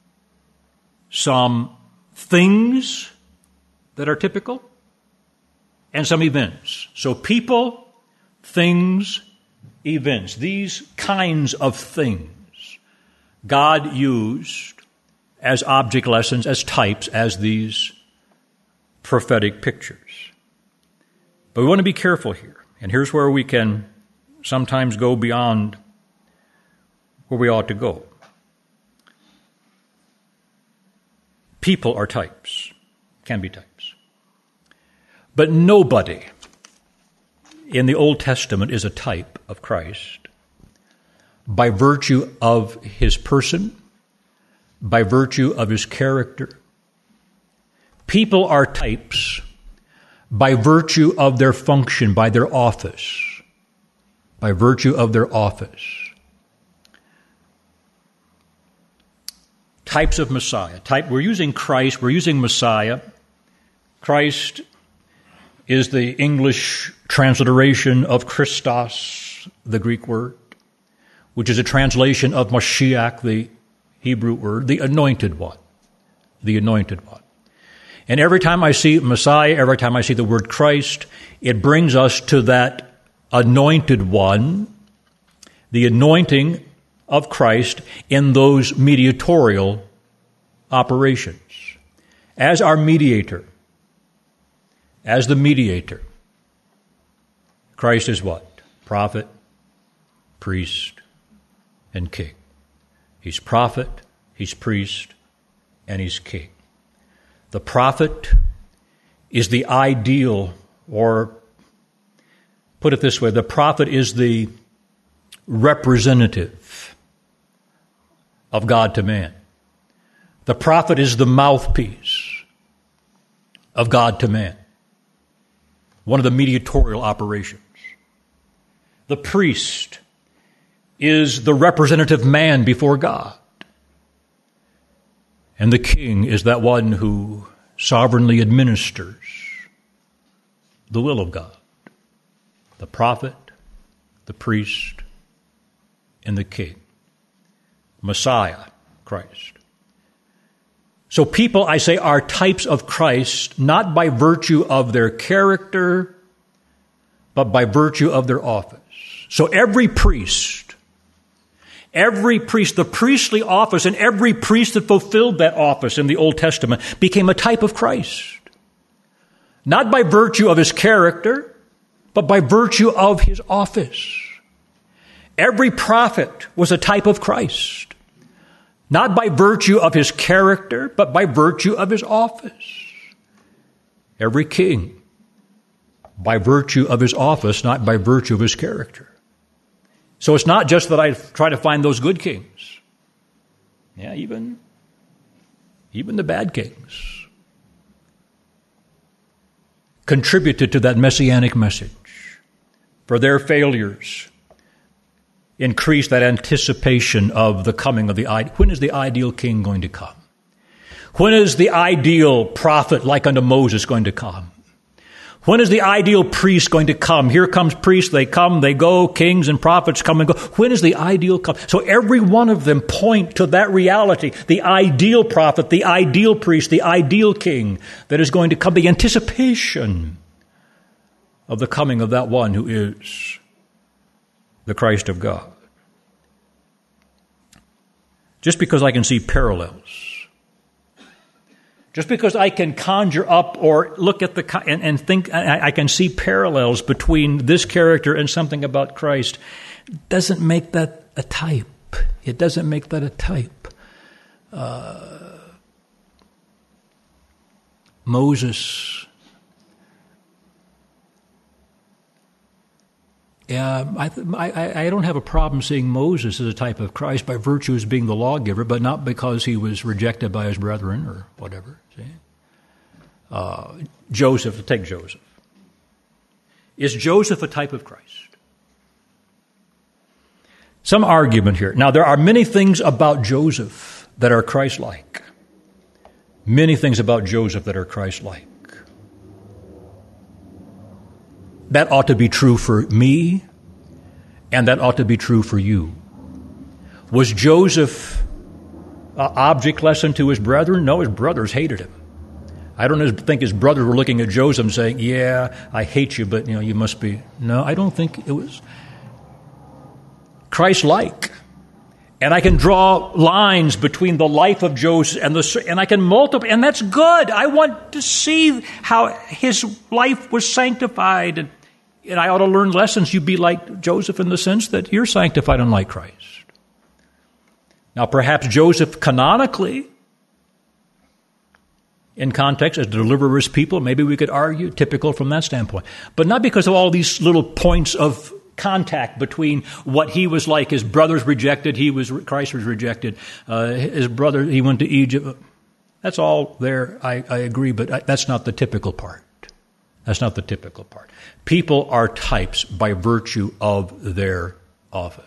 some things that are typical, and some events. So people, things, events. These kinds of things God used as object lessons, as types, as these prophetic pictures. But we want to be careful here. And here's where we can sometimes go beyond where we ought to go. People are types, can be types. But nobody in the Old Testament is a type of Christ by virtue of his person, by virtue of his character. People are types by virtue of their function, by their office, by virtue of their office. Types of Messiah. Type, we're using Christ, we're using Messiah. Christ is the English transliteration of Christos, the Greek word, which is a translation of Mashiach, the Hebrew word, the anointed one, the anointed one. And every time I see Messiah, every time I see the word Christ, it brings us to that anointed one, the anointing of Christ in those mediatorial operations. As our mediator, as the mediator, Christ is what? Prophet, priest, and king. He's prophet, he's priest, and he's king. The prophet is the ideal, or put it this way, the prophet is the representative of God to man. The prophet is the mouthpiece of God to man. One of the mediatorial operations. The priest is the representative man before God. And the king is that one who sovereignly administers the will of God. The prophet, the priest, and the king. Messiah, Christ. So people, I say, are types of Christ, not by virtue of their character, but by virtue of their office. So every priest, every priest, the priestly office, and every priest that fulfilled that office in the Old Testament became a type of Christ. Not by virtue of his character, but by virtue of his office. Every prophet was a type of Christ. Not by virtue of his character, but by virtue of his office. Every king, by virtue of his office, not by virtue of his character. So it's not just that I try to find those good kings. Yeah, even, even the bad kings contributed to that messianic message. For their failures increase that anticipation of the coming of the ideal. When is the ideal king going to come? When is the ideal prophet like unto Moses going to come? When is the ideal priest going to come? Here comes priests, they come, they go, kings and prophets come and go. When is the ideal come? So every one of them point to that reality, the ideal prophet, the ideal priest, the ideal king that is going to come, the anticipation of the coming of that one who is the Christ of God. Just because I can see parallels, just because I can conjure up or look at the and, and think I, I can see parallels between this character and something about Christ, doesn't make that a type. It doesn't make that a type. Uh, Moses. Yeah, I, I, I don't have a problem seeing Moses as a type of Christ by virtue of being the lawgiver, but not because he was rejected by his brethren or whatever. See? Uh, Joseph, take Joseph. Is Joseph a type of Christ? Some argument here. Now, there are many things about Joseph that are Christ-like. Many things about Joseph that are Christ-like. That ought to be true for me, and that ought to be true for you. Was Joseph an object lesson to his brethren? No, his brothers hated him. I don't think his brothers were looking at Joseph and saying, yeah, I hate you, but you know, you must be. No, I don't think it was Christ-like. And I can draw lines between the life of Joseph and the, and I can multiply, and that's good. I want to see how his life was sanctified, and, and I ought to learn lessons. You be like Joseph in the sense that you're sanctified unlike Christ. Now, perhaps Joseph canonically, in context, as the deliverer of his people, maybe we could argue, typical from that standpoint. But not because of all these little points of contact between what he was like. His brothers rejected, he was Christ was rejected. Uh, his brother, he went to Egypt. That's all there, I, I agree, but that's not the typical part. That's not the typical part. People are types by virtue of their office.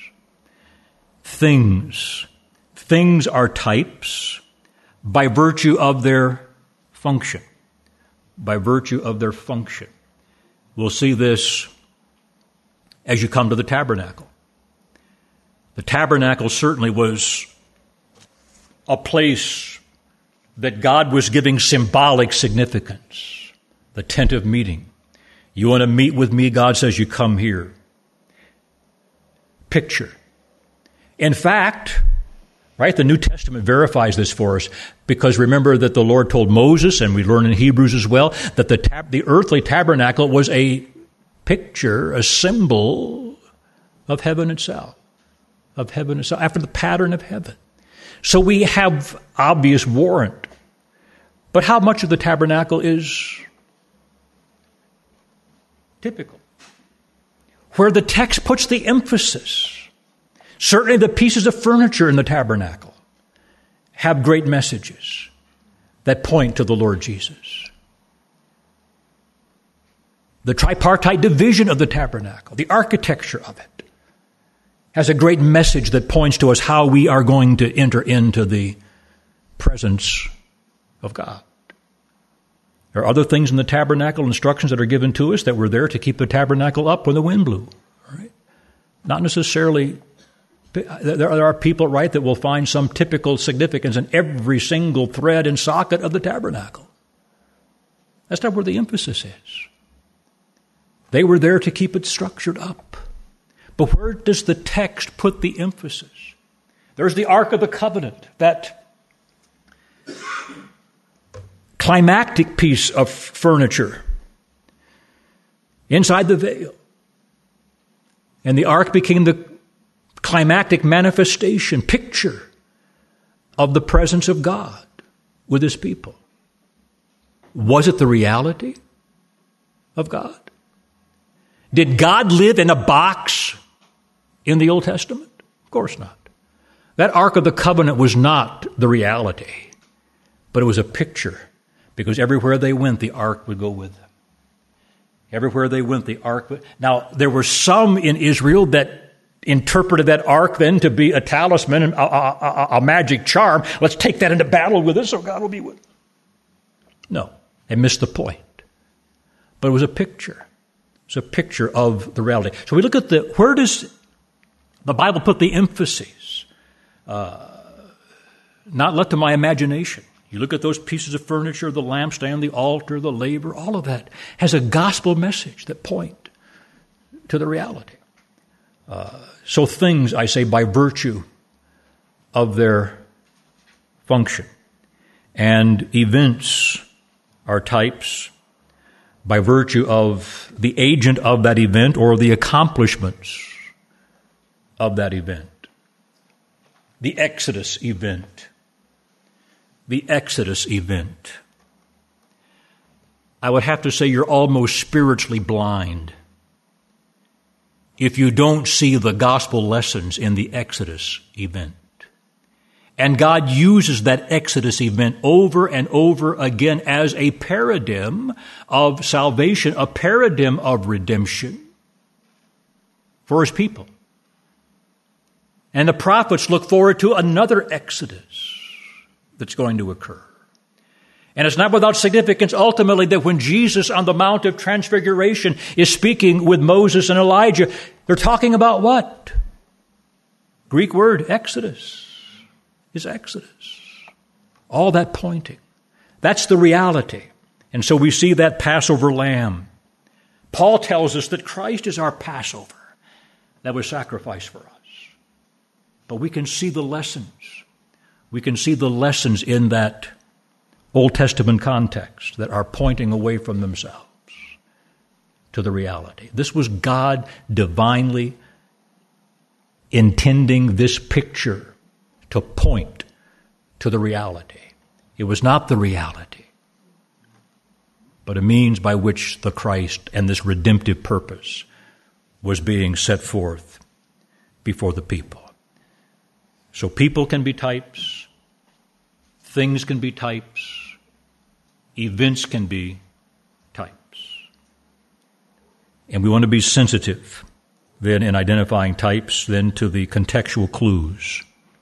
Things. Things are types by virtue of their function. By virtue of their function. We'll see this as you come to the tabernacle. The tabernacle certainly was a place that God was giving symbolic significance. The tent of meeting. You want to meet with me? God says you come here. Picture. In fact, right, the New Testament verifies this for us, because remember that the Lord told Moses, and we learn in Hebrews as well, that the tab- the earthly tabernacle was a picture, a symbol of heaven itself, of heaven itself, after the pattern of heaven. So we have obvious warrant. But how much of the tabernacle is typical? Where the text puts the emphasis. Certainly the pieces of furniture in the tabernacle have great messages that point to the Lord Jesus. The tripartite division of the tabernacle, the architecture of it, has a great message that points to us how we are going to enter into the presence of God. There are other things in the tabernacle, instructions that are given to us that were there to keep the tabernacle up when the wind blew. Right? Not necessarily, there are people, right, that will find some typical significance in every single thread and socket of the tabernacle. That's not where the emphasis is. They were there to keep it structured up. But where does the text put the emphasis? There's the Ark of the Covenant, that climactic piece of furniture inside the veil. And the Ark became the climactic manifestation, picture of the presence of God with His people. Was it the reality of God? Did God live in a box in the Old Testament? Of course not. That Ark of the Covenant was not the reality, but it was a picture, because everywhere they went, the Ark would go with them. Everywhere they went, the Ark would... Now, there were some in Israel that interpreted that Ark then to be a talisman, a, a, a, a magic charm. Let's take that into battle with us so God will be with us. No, they missed the point. but it was a picture. It's a picture of the reality. So we look at the, where does the Bible put the emphasis? Uh, not left to my imagination. You look at those pieces of furniture, the lampstand, the altar, the laver, all of that has a gospel message that point to the reality. Uh, so things, I say, by virtue of their function, and events are types by virtue of the agent of that event or the accomplishments of that event. The Exodus event. The Exodus event. I would have to say you're almost spiritually blind if you don't see the gospel lessons in the Exodus event. And God uses that Exodus event over and over again as a paradigm of salvation, a paradigm of redemption for His people. And the prophets look forward to another Exodus that's going to occur. And it's not without significance ultimately that when Jesus on the Mount of Transfiguration is speaking with Moses and Elijah, they're talking about what? Greek word, Exodus. Is Exodus. All that pointing. That's the reality. And so we see that Passover lamb. Paul tells us that Christ is our Passover that was sacrificed for us. But we can see the lessons. We can see the lessons in that Old Testament context that are pointing away from themselves to the reality. This was God divinely intending this picture to point to the reality. It was not the reality, but a means by which the Christ and this redemptive purpose was being set forth before the people. So people can be types, things can be types, events can be types. And we want to be sensitive then in identifying types, then to the contextual clues.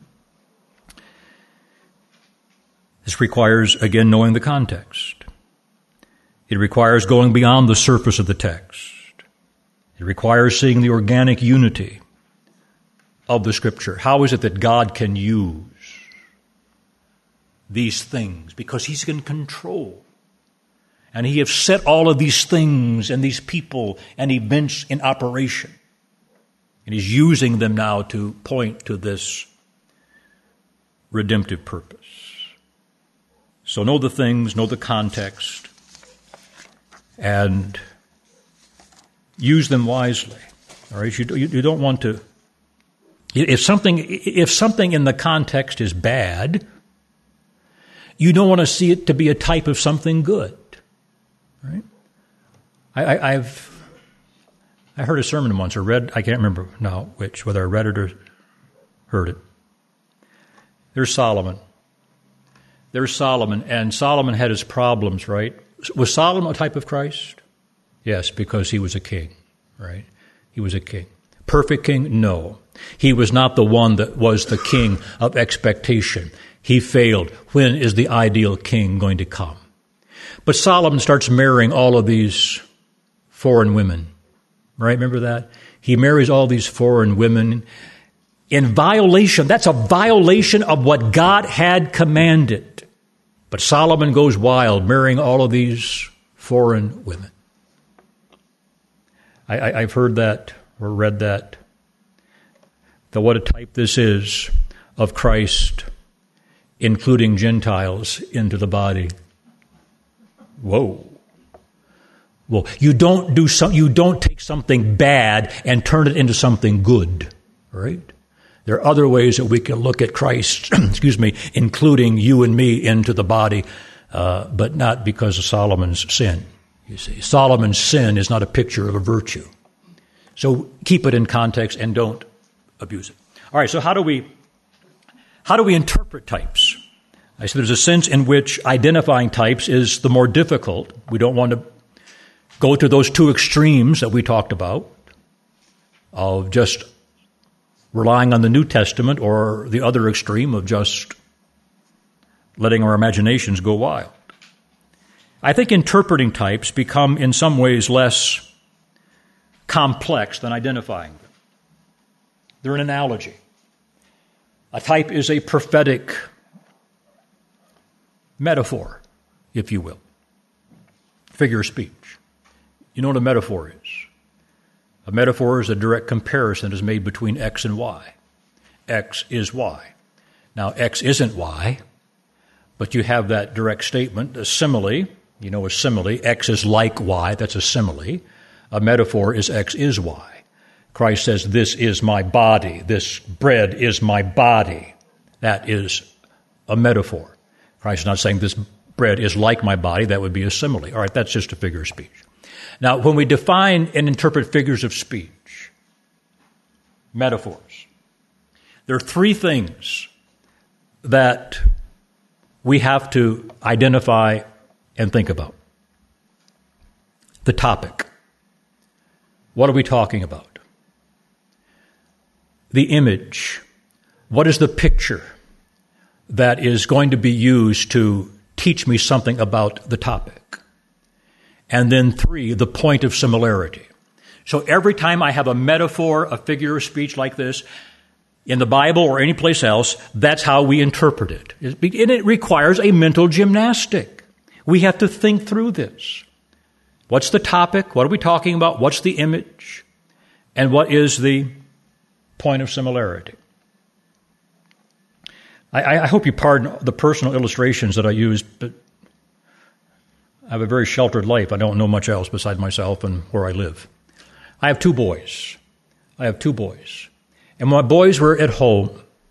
This requires, again, knowing the context. It requires going beyond the surface of the text. It requires seeing the organic unity of the Scripture. How is it that God can use these things? Because He's in control. And He has set all of these things and these people and events in operation. And He's using them now to point to this redemptive purpose. So know the things, know the context, and use them wisely. All right, you, you don't want to. If something, if something in the context is bad, you don't want to see it to be a type of something good. Right? I, I, I've I heard a sermon once, or read. I can't remember now which, whether I read it or heard it. There's Solomon. There's Solomon, and Solomon had his problems, right? Was Solomon a type of Christ? Yes, because he was a king, right? He was a king. Perfect king? No. He was not the one that was the king of expectation. He failed. When is the ideal king going to come? But Solomon starts marrying all of these foreign women, right? Remember that? He marries all these foreign women in violation. That's a violation of what God had commanded. But Solomon goes wild, marrying all of these foreign women. I, I, I've heard that or read that, that what a type this is of Christ, including Gentiles into the body. Whoa. Well, you don't do some, you don't take something bad and turn it into something good, right? There are other ways that we can look at Christ, excuse me, including you and me into the body, uh, but not because of Solomon's sin. You see, Solomon's sin is not a picture of a virtue. So keep it in context and don't abuse it. All right, so how do we how do we interpret types? I said there's a sense in which identifying types is the more difficult. We don't want to go to those two extremes that we talked about of just relying on the New Testament, or the other extreme of just letting our imaginations go wild. I think interpreting types become in some ways less complex than identifying them. They're an analogy. A type is a prophetic metaphor, if you will. Figure of speech. You know what a metaphor is? A metaphor is a direct comparison that is made between X and Y. X is Y. Now, X isn't Y, but you have that direct statement, a simile. You know a simile. X is like Y. That's a simile. A metaphor is X is Y. Christ says, this is my body. This bread is my body. That is a metaphor. Christ is not saying this bread is like my body. That would be a simile. All right, that's just a figure of speech. Now, when we define and interpret figures of speech, metaphors, there are three things that we have to identify and think about. The topic. What are we talking about? The image. What is the picture that is going to be used to teach me something about the topic? And then three, the point of similarity. So every time I have a metaphor, a figure of speech like this, in the Bible or any place else, that's how we interpret it. And it requires a mental gymnastic. We have to think through this. What's the topic? What are we talking about? What's the image? And what is the point of similarity? I, I hope you pardon the personal illustrations that I use, but I have a very sheltered life. I don't know much else besides myself and where I live. I have two boys. I have two boys. And when my boys were at home,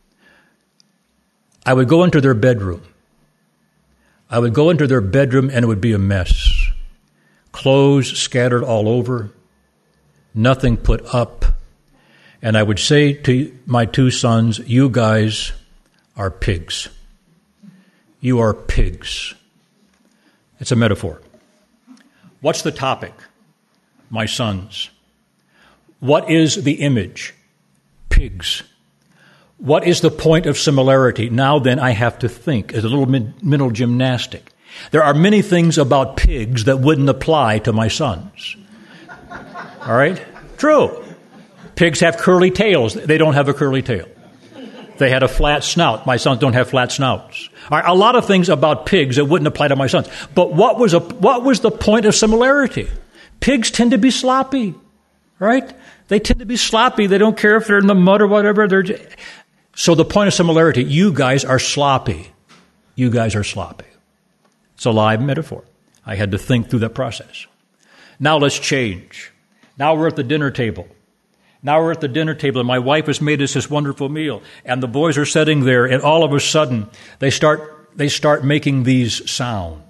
I would go into their bedroom. I would go into their bedroom and it would be a mess. Clothes scattered all over, nothing put up. And I would say to my two sons, you guys are pigs. You are pigs. It's a metaphor. What's the topic? My sons. What is the image? Pigs. What is the point of similarity? Now then I have to think as a little mental gymnastic. There are many things about pigs that wouldn't apply to my sons. All right? True. Pigs have curly tails. They don't have a curly tail. They had a flat snout. My sons don't have flat snouts. All right, a lot of things about pigs that wouldn't apply to my sons. But what was a, what was the point of similarity? Pigs tend to be sloppy, right? They tend to be sloppy. They don't care if they're in the mud or whatever. They're just... So the point of similarity, you guys are sloppy. You guys are sloppy. It's a live metaphor. I had to think through that process. Now let's change. Now we're at the dinner table. Now we're at the dinner table, and my wife has made us this wonderful meal, and the boys are sitting there, and all of a sudden, they start they start making these sounds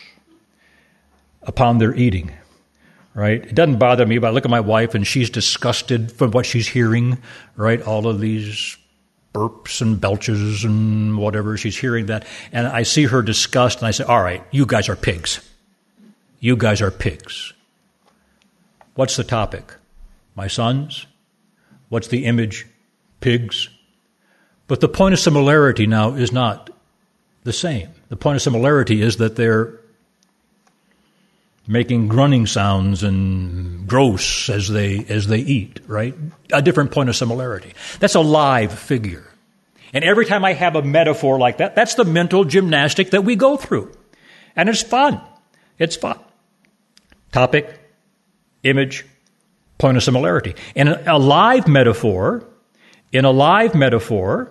upon their eating, right? It doesn't bother me, but I look at my wife, and she's disgusted from what she's hearing, right? All of these burps and belches and whatever, she's hearing that, and I see her disgust, and I say, all right, you guys are pigs. You guys are pigs. What's the topic? My sons? What's the image? Pigs. But the point of similarity now is not the same. The point of similarity is that they're making grunting sounds and gross as they as they eat, right? A different point of similarity. That's a live figure. And every time I have a metaphor like that, that's the mental gymnastic that we go through. And it's fun. It's fun. Topic, image, point of similarity. In a live metaphor, in a live metaphor,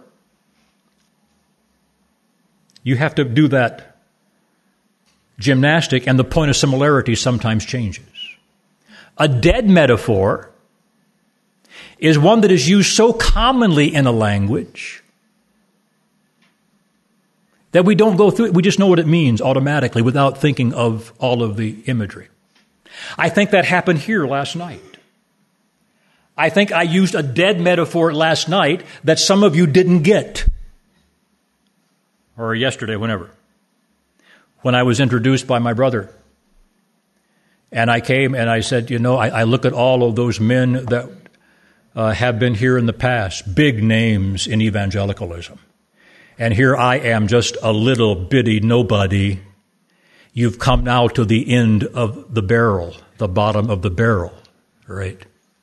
you have to do that gymnastic, and the point of similarity sometimes changes. A dead metaphor is one that is used so commonly in a language that we don't go through it. We just know what it means automatically without thinking of all of the imagery. I think that happened here last night. I think I used a dead metaphor last night that some of you didn't get. Or yesterday, whenever. When I was introduced by my brother. And I came and I said, you know, I, I look at all of those men that uh, have been here in the past, big names in evangelicalism. And here I am, just a little bitty nobody. you've come now to the end of the barrel, the bottom of the barrel, right?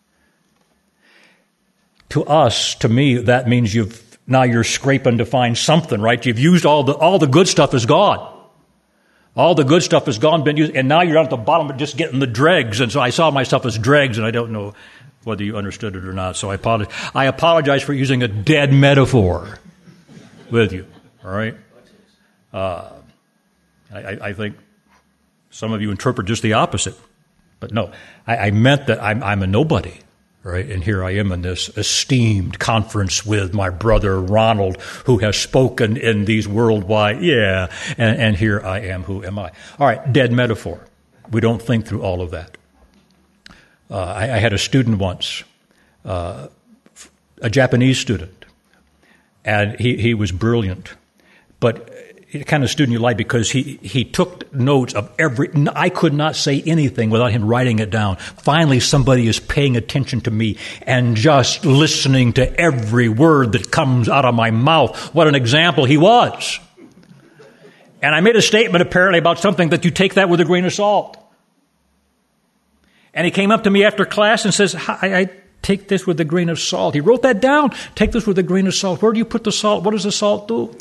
To us, to me, that means you've now you're scraping to find something, right? You've used all the all the good stuff is gone. All the good stuff is gone, been used, and now you're at the bottom of just getting the dregs. And so I saw myself as dregs, and I don't know whether you understood it or not. So I apologize. I apologize for using a dead metaphor with you. All right. Uh, I, I think some of you interpret just the opposite, but no, I, I meant that I'm, I'm a nobody. Right, and here I am in this esteemed conference with my brother Ronald, who has spoken in these worldwide, yeah, and, and here I am, who am I? All right, dead metaphor. We don't think through all of that. Uh, I, I had a student once, uh, a Japanese student, and he, he was brilliant, but the kind of student you like because he, he took notes of every, I could not say anything without him writing it down. Finally, somebody is paying attention to me and just listening to every word that comes out of my mouth. What an example he was. And I made a statement apparently about something that you take that with a grain of salt. And he came up to me after class and says, I, I take this with a grain of salt. He wrote that down. Take this with a grain of salt. Where do you put the salt? What does the salt do?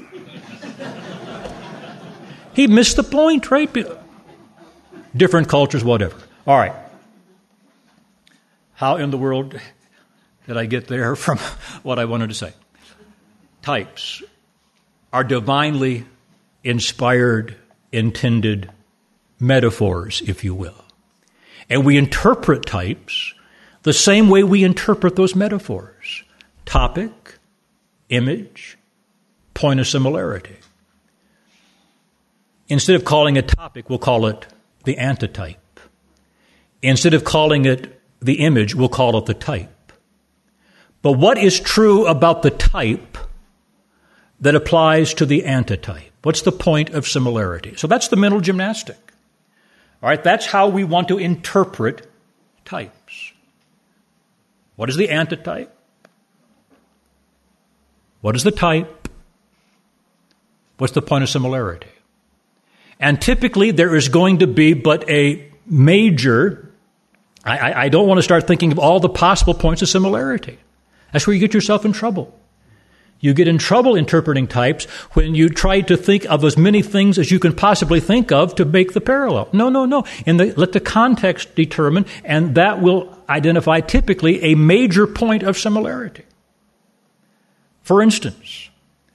He missed the point, right? Different cultures, whatever. All right. How in the world did I get there from what I wanted to say? Types are divinely inspired, intended metaphors, if you will. And we interpret types the same way we interpret those metaphors. Topic, image, point of similarity. Instead of calling it topic, we'll call it the antitype. Instead of calling it the image, we'll call it the type. But what is true about the type that applies to the antitype? What's the point of similarity? So that's the mental gymnastic. All right, that's how we want to interpret types. What is the antitype? What is the type? What's the point of similarity? And typically there is going to be but a major, I, I, I don't want to start thinking of all the possible points of similarity. That's where you get yourself in trouble. You get in trouble interpreting types when you try to think of as many things as you can possibly think of to make the parallel. No, no, no. In the, let the context determine, and that will identify typically a major point of similarity. For instance,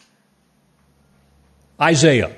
Isaiah.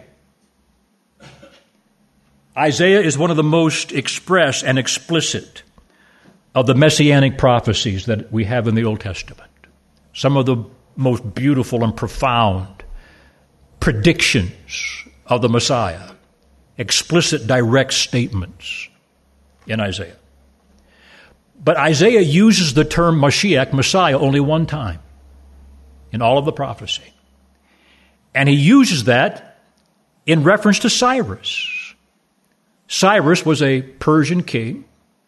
Isaiah is one of the most express and explicit of the messianic prophecies that we have in the Old Testament. Some of the most beautiful and profound predictions of the Messiah, explicit, direct statements in Isaiah. But Isaiah uses the term Mashiach, Messiah, only one time in all of the prophecy. And he uses that in reference to Cyrus. Cyrus was a Persian king,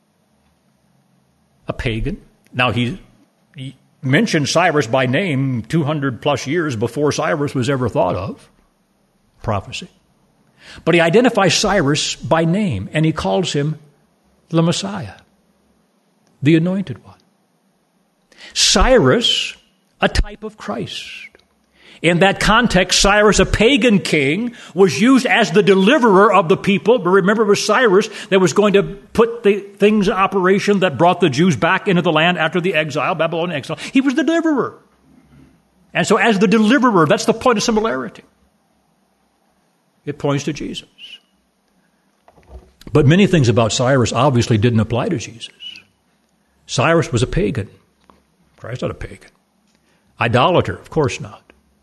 a pagan. Now, he, he mentioned Cyrus by name two hundred plus years before Cyrus was ever thought of. Prophecy. But he identifies Cyrus by name, and he calls him the Messiah, the Anointed One. Cyrus, a type of Christ. In that context, Cyrus, a pagan king, was used as the deliverer of the people. But remember, it was Cyrus that was going to put the things in operation that brought the Jews back into the land after the exile, Babylonian exile. He was the deliverer. And so as the deliverer, that's the point of similarity. It points to Jesus. But many things about Cyrus obviously didn't apply to Jesus. Cyrus was a pagan. Christ's not a pagan. Idolater, of course not.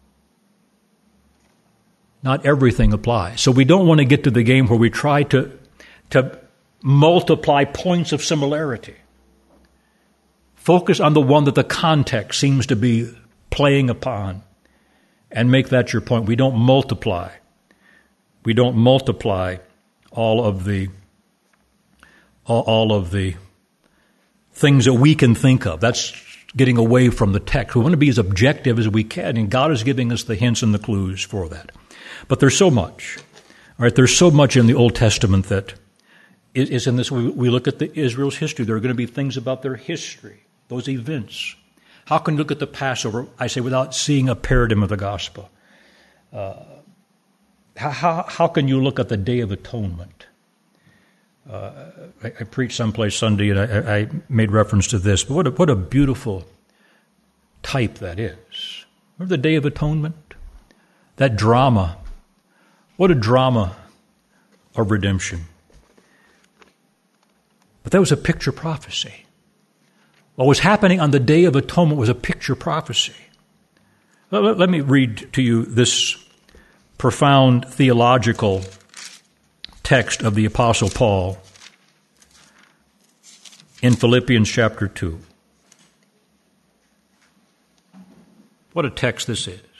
Not everything applies. So we don't want to get to the game where we try to, to multiply points of similarity. Focus on the one that the context seems to be playing upon and make that your point. We don't multiply. We don't multiply all of the all, all of the things that we can think of. That's getting away from the text. We want to be as objective as we can, and God is giving us the hints and the clues for that. But there's so much. All right, there's so much in the Old Testament that is in this. We look at the Israel's history. There are going to be things about their history, those events. How can you look at the Passover, I say, without seeing a paradigm of the gospel? Uh, how, how, how can you look at the Day of Atonement? Uh, I, I preached someplace Sunday, and I, I made reference to this, but what a, what a beautiful type that is. Remember the Day of Atonement? That drama. What a drama of redemption. But that was a picture prophecy. What was happening on the Day of Atonement was a picture prophecy. Let, let me read to you this profound theological text of the Apostle Paul in Philippians chapter two. What a text this is.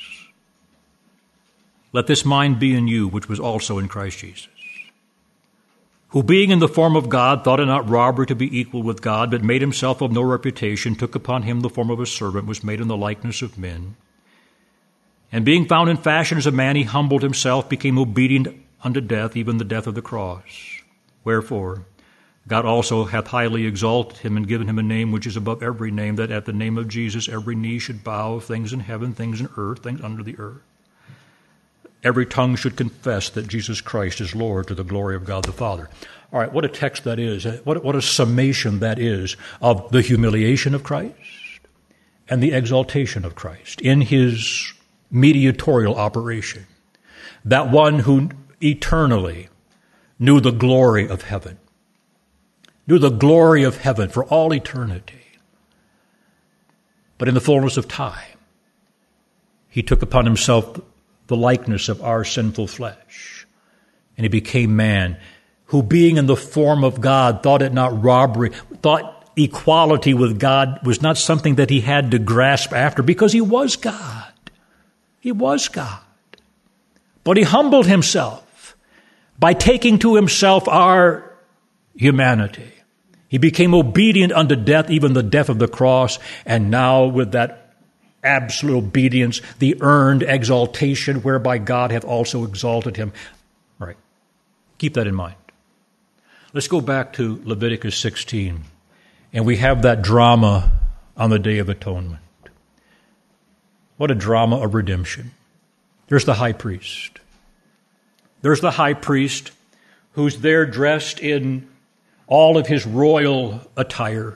Let this mind be in you, which was also in Christ Jesus, who being in the form of God thought it not robbery to be equal with God, but made himself of no reputation, took upon him the form of a servant, was made in the likeness of men. And being found in fashion as a man, he humbled himself, became obedient unto death, even the death of the cross. Wherefore, God also hath highly exalted him and given him a name which is above every name, that at the name of Jesus every knee should bow, things in heaven, things in earth, things under the earth. Every tongue should confess that Jesus Christ is Lord, to the glory of God the Father. All right, what a text that is. What, what a summation that is of the humiliation of Christ and the exaltation of Christ in his mediatorial operation. That one who eternally knew the glory of heaven, knew the glory of heaven for all eternity. But in the fullness of time, he took upon himself the likeness of our sinful flesh. And he became man, who being in the form of God thought it not robbery, thought equality with God was not something that he had to grasp after, because he was God. He was God. But he humbled himself by taking to himself our humanity. He became obedient unto death, even the death of the cross, and now with that absolute obedience, the earned exaltation whereby God hath also exalted him. All right. Keep that in mind. Let's go back to Leviticus sixteen, and we have that drama on the Day of Atonement. What a drama of redemption. There's the high priest. There's the high priest who's there dressed in all of his royal attire.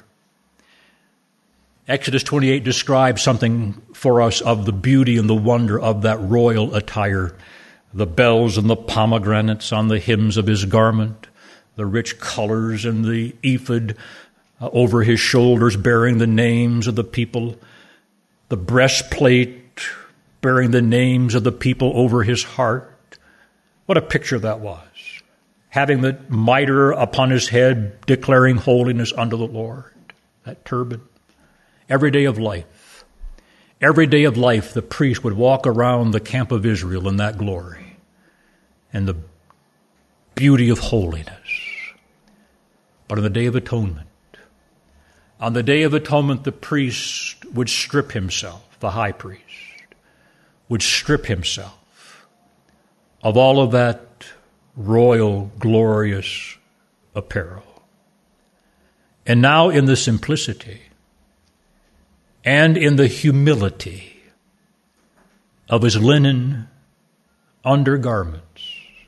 Exodus twenty-eight describes something for us of the beauty and the wonder of that royal attire. The bells and the pomegranates on the hems of his garment, the rich colors and the ephod uh, over his shoulders bearing the names of the people, the breastplate bearing the names of the people over his heart. What a picture that was. Having the mitre upon his head, declaring holiness unto the Lord. That turban. Every day of life, every day of life, the priest would walk around the camp of Israel in that glory and the beauty of holiness. But on the Day of Atonement, on the Day of Atonement, the priest would strip himself, the high priest, would strip himself of all of that royal, glorious apparel. And now in the simplicity and in the humility of his linen undergarments,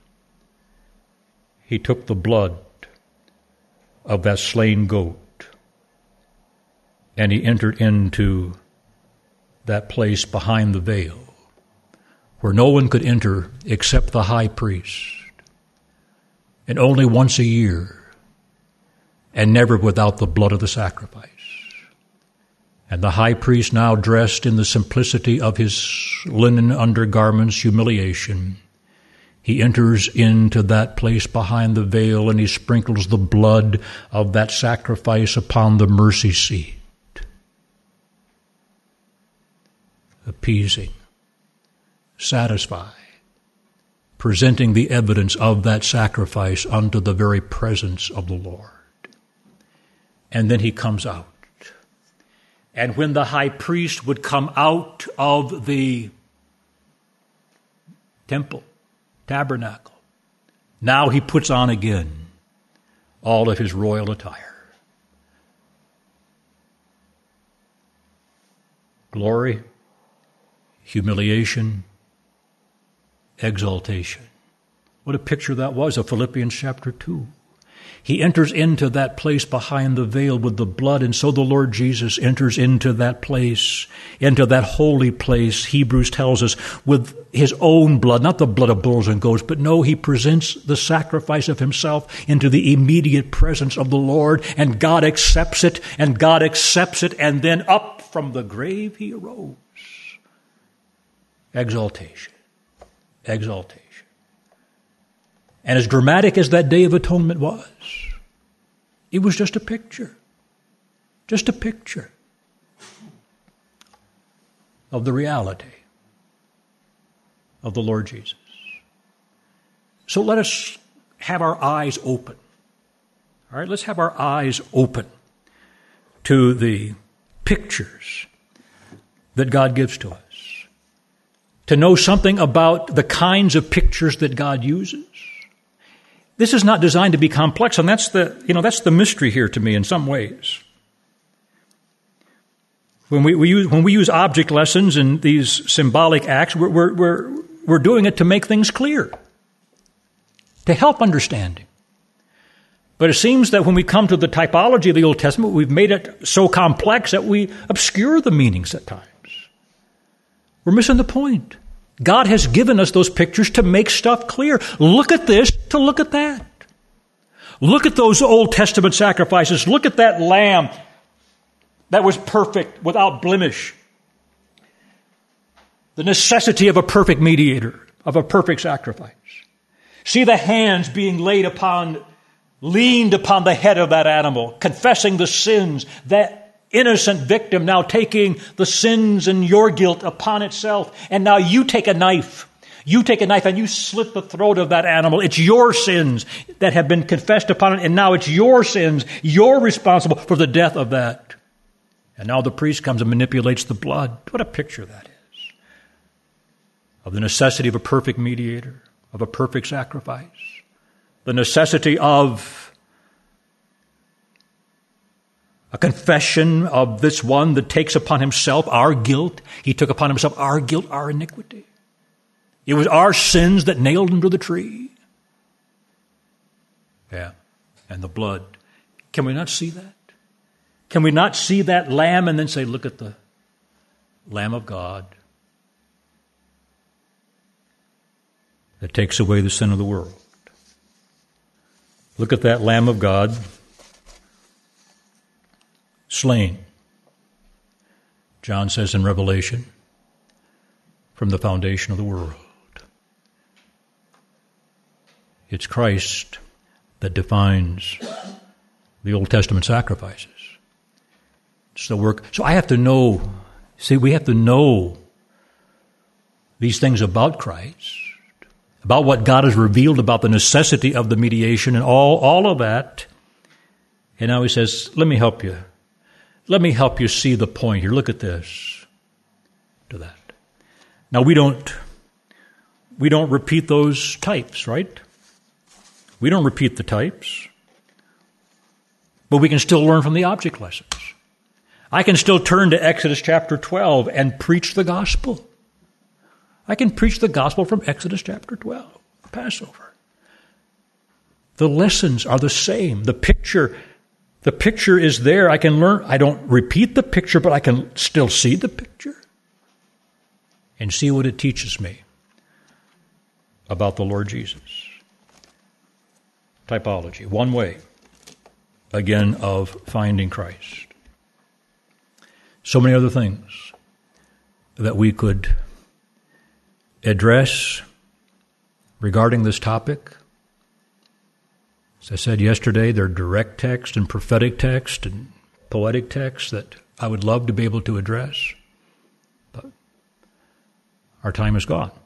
he took the blood of that slain goat and he entered into that place behind the veil where no one could enter except the high priest, and only once a year, and never without the blood of the sacrifice. And the high priest, now dressed in the simplicity of his linen undergarments, humiliation, he enters into that place behind the veil and he sprinkles the blood of that sacrifice upon the mercy seat, appeasing, satisfying, presenting the evidence of that sacrifice unto the very presence of the Lord. And then he comes out. And when the high priest would come out of the temple, tabernacle, Now he puts on again all of his royal attire. Glory, humiliation, exaltation. What a picture that was of Philippians chapter two. He enters into that place behind the veil with the blood, and so the Lord Jesus enters into that place, into that holy place, Hebrews tells us, with his own blood, not the blood of bulls and goats, but no, he presents the sacrifice of himself into the immediate presence of the Lord, and God accepts it, and God accepts it, and then up from the grave he arose. Exaltation. Exaltation. And as dramatic as that Day of Atonement was, it was just a picture, just a picture of the reality of the Lord Jesus. So let us have our eyes open. All right, let's have our eyes open to the pictures that God gives to us, to know something about the kinds of pictures that God uses. This is not designed to be complex, and that's the, you know, that's the mystery here to me in some ways. When we, we use, when we use object lessons and these symbolic acts, we're, we're, we're, we're doing it to make things clear, to help understanding. But it seems that when we come to the typology of the Old Testament, we've made it so complex that we obscure the meanings at times. We're missing the point. God has given us those pictures to make stuff clear. Look at this to look at that. Look at those Old Testament sacrifices. Look at that lamb that was perfect, without blemish. The necessity of a perfect mediator, of a perfect sacrifice. See the hands being laid upon, leaned upon the head of that animal, confessing the sins, that innocent victim now taking the sins and your guilt upon itself. And now you take a knife. You take a knife and you slit the throat of that animal. It's your sins that have been confessed upon it, and now it's your sins. You're responsible for the death of that. And now the priest comes and manipulates the blood. What a picture that is of the necessity of a perfect mediator, of a perfect sacrifice, the necessity of a confession of this one that takes upon himself our guilt. He took upon himself our guilt, our iniquity. It was our sins that nailed him to the tree. Yeah, and the blood. Can we not see that? Can we not see that lamb and then say, look at the Lamb of God that takes away the sin of the world? Look at that Lamb of God slain, John says in Revelation, from the foundation of the world. It's Christ that defines the Old Testament sacrifices. It's the work. So I have to know, see, we have to know these things about Christ, about what God has revealed about the necessity of the mediation and all, all of that. And now he says, let me help you. Let me help you see the point here. Look at this. To that. Now we don't we don't repeat those types, right? We don't repeat the types. But we can still learn from the object lessons. I can still turn to Exodus chapter twelve and preach the gospel. I can preach the gospel from Exodus chapter twelve, Passover. The lessons are the same. The picture The picture is there. I can learn. I don't repeat the picture, but I can still see the picture and see what it teaches me about the Lord Jesus. Typology, one way, again, of finding Christ. So many other things that we could address regarding this topic. As I said yesterday, there are direct text and prophetic text and poetic text that I would love to be able to address, but our time is gone.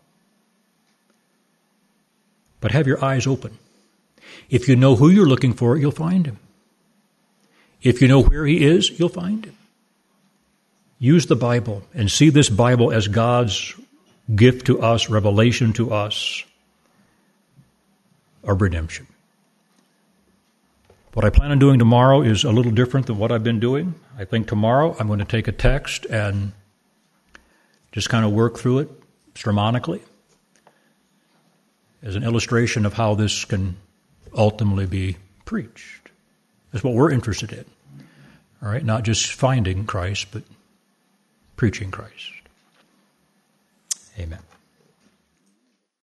But have your eyes open. If you know who you're looking for, you'll find him. If you know where he is, you'll find him. Use the Bible and see this Bible as God's gift to us, revelation to us, of redemption. What I plan on doing tomorrow is a little different than what I've been doing. I think tomorrow I'm going to take a text and just kind of work through it sermonically as an illustration of how this can ultimately be preached. That's what we're interested in. All right, not just finding Christ, but preaching Christ. Amen.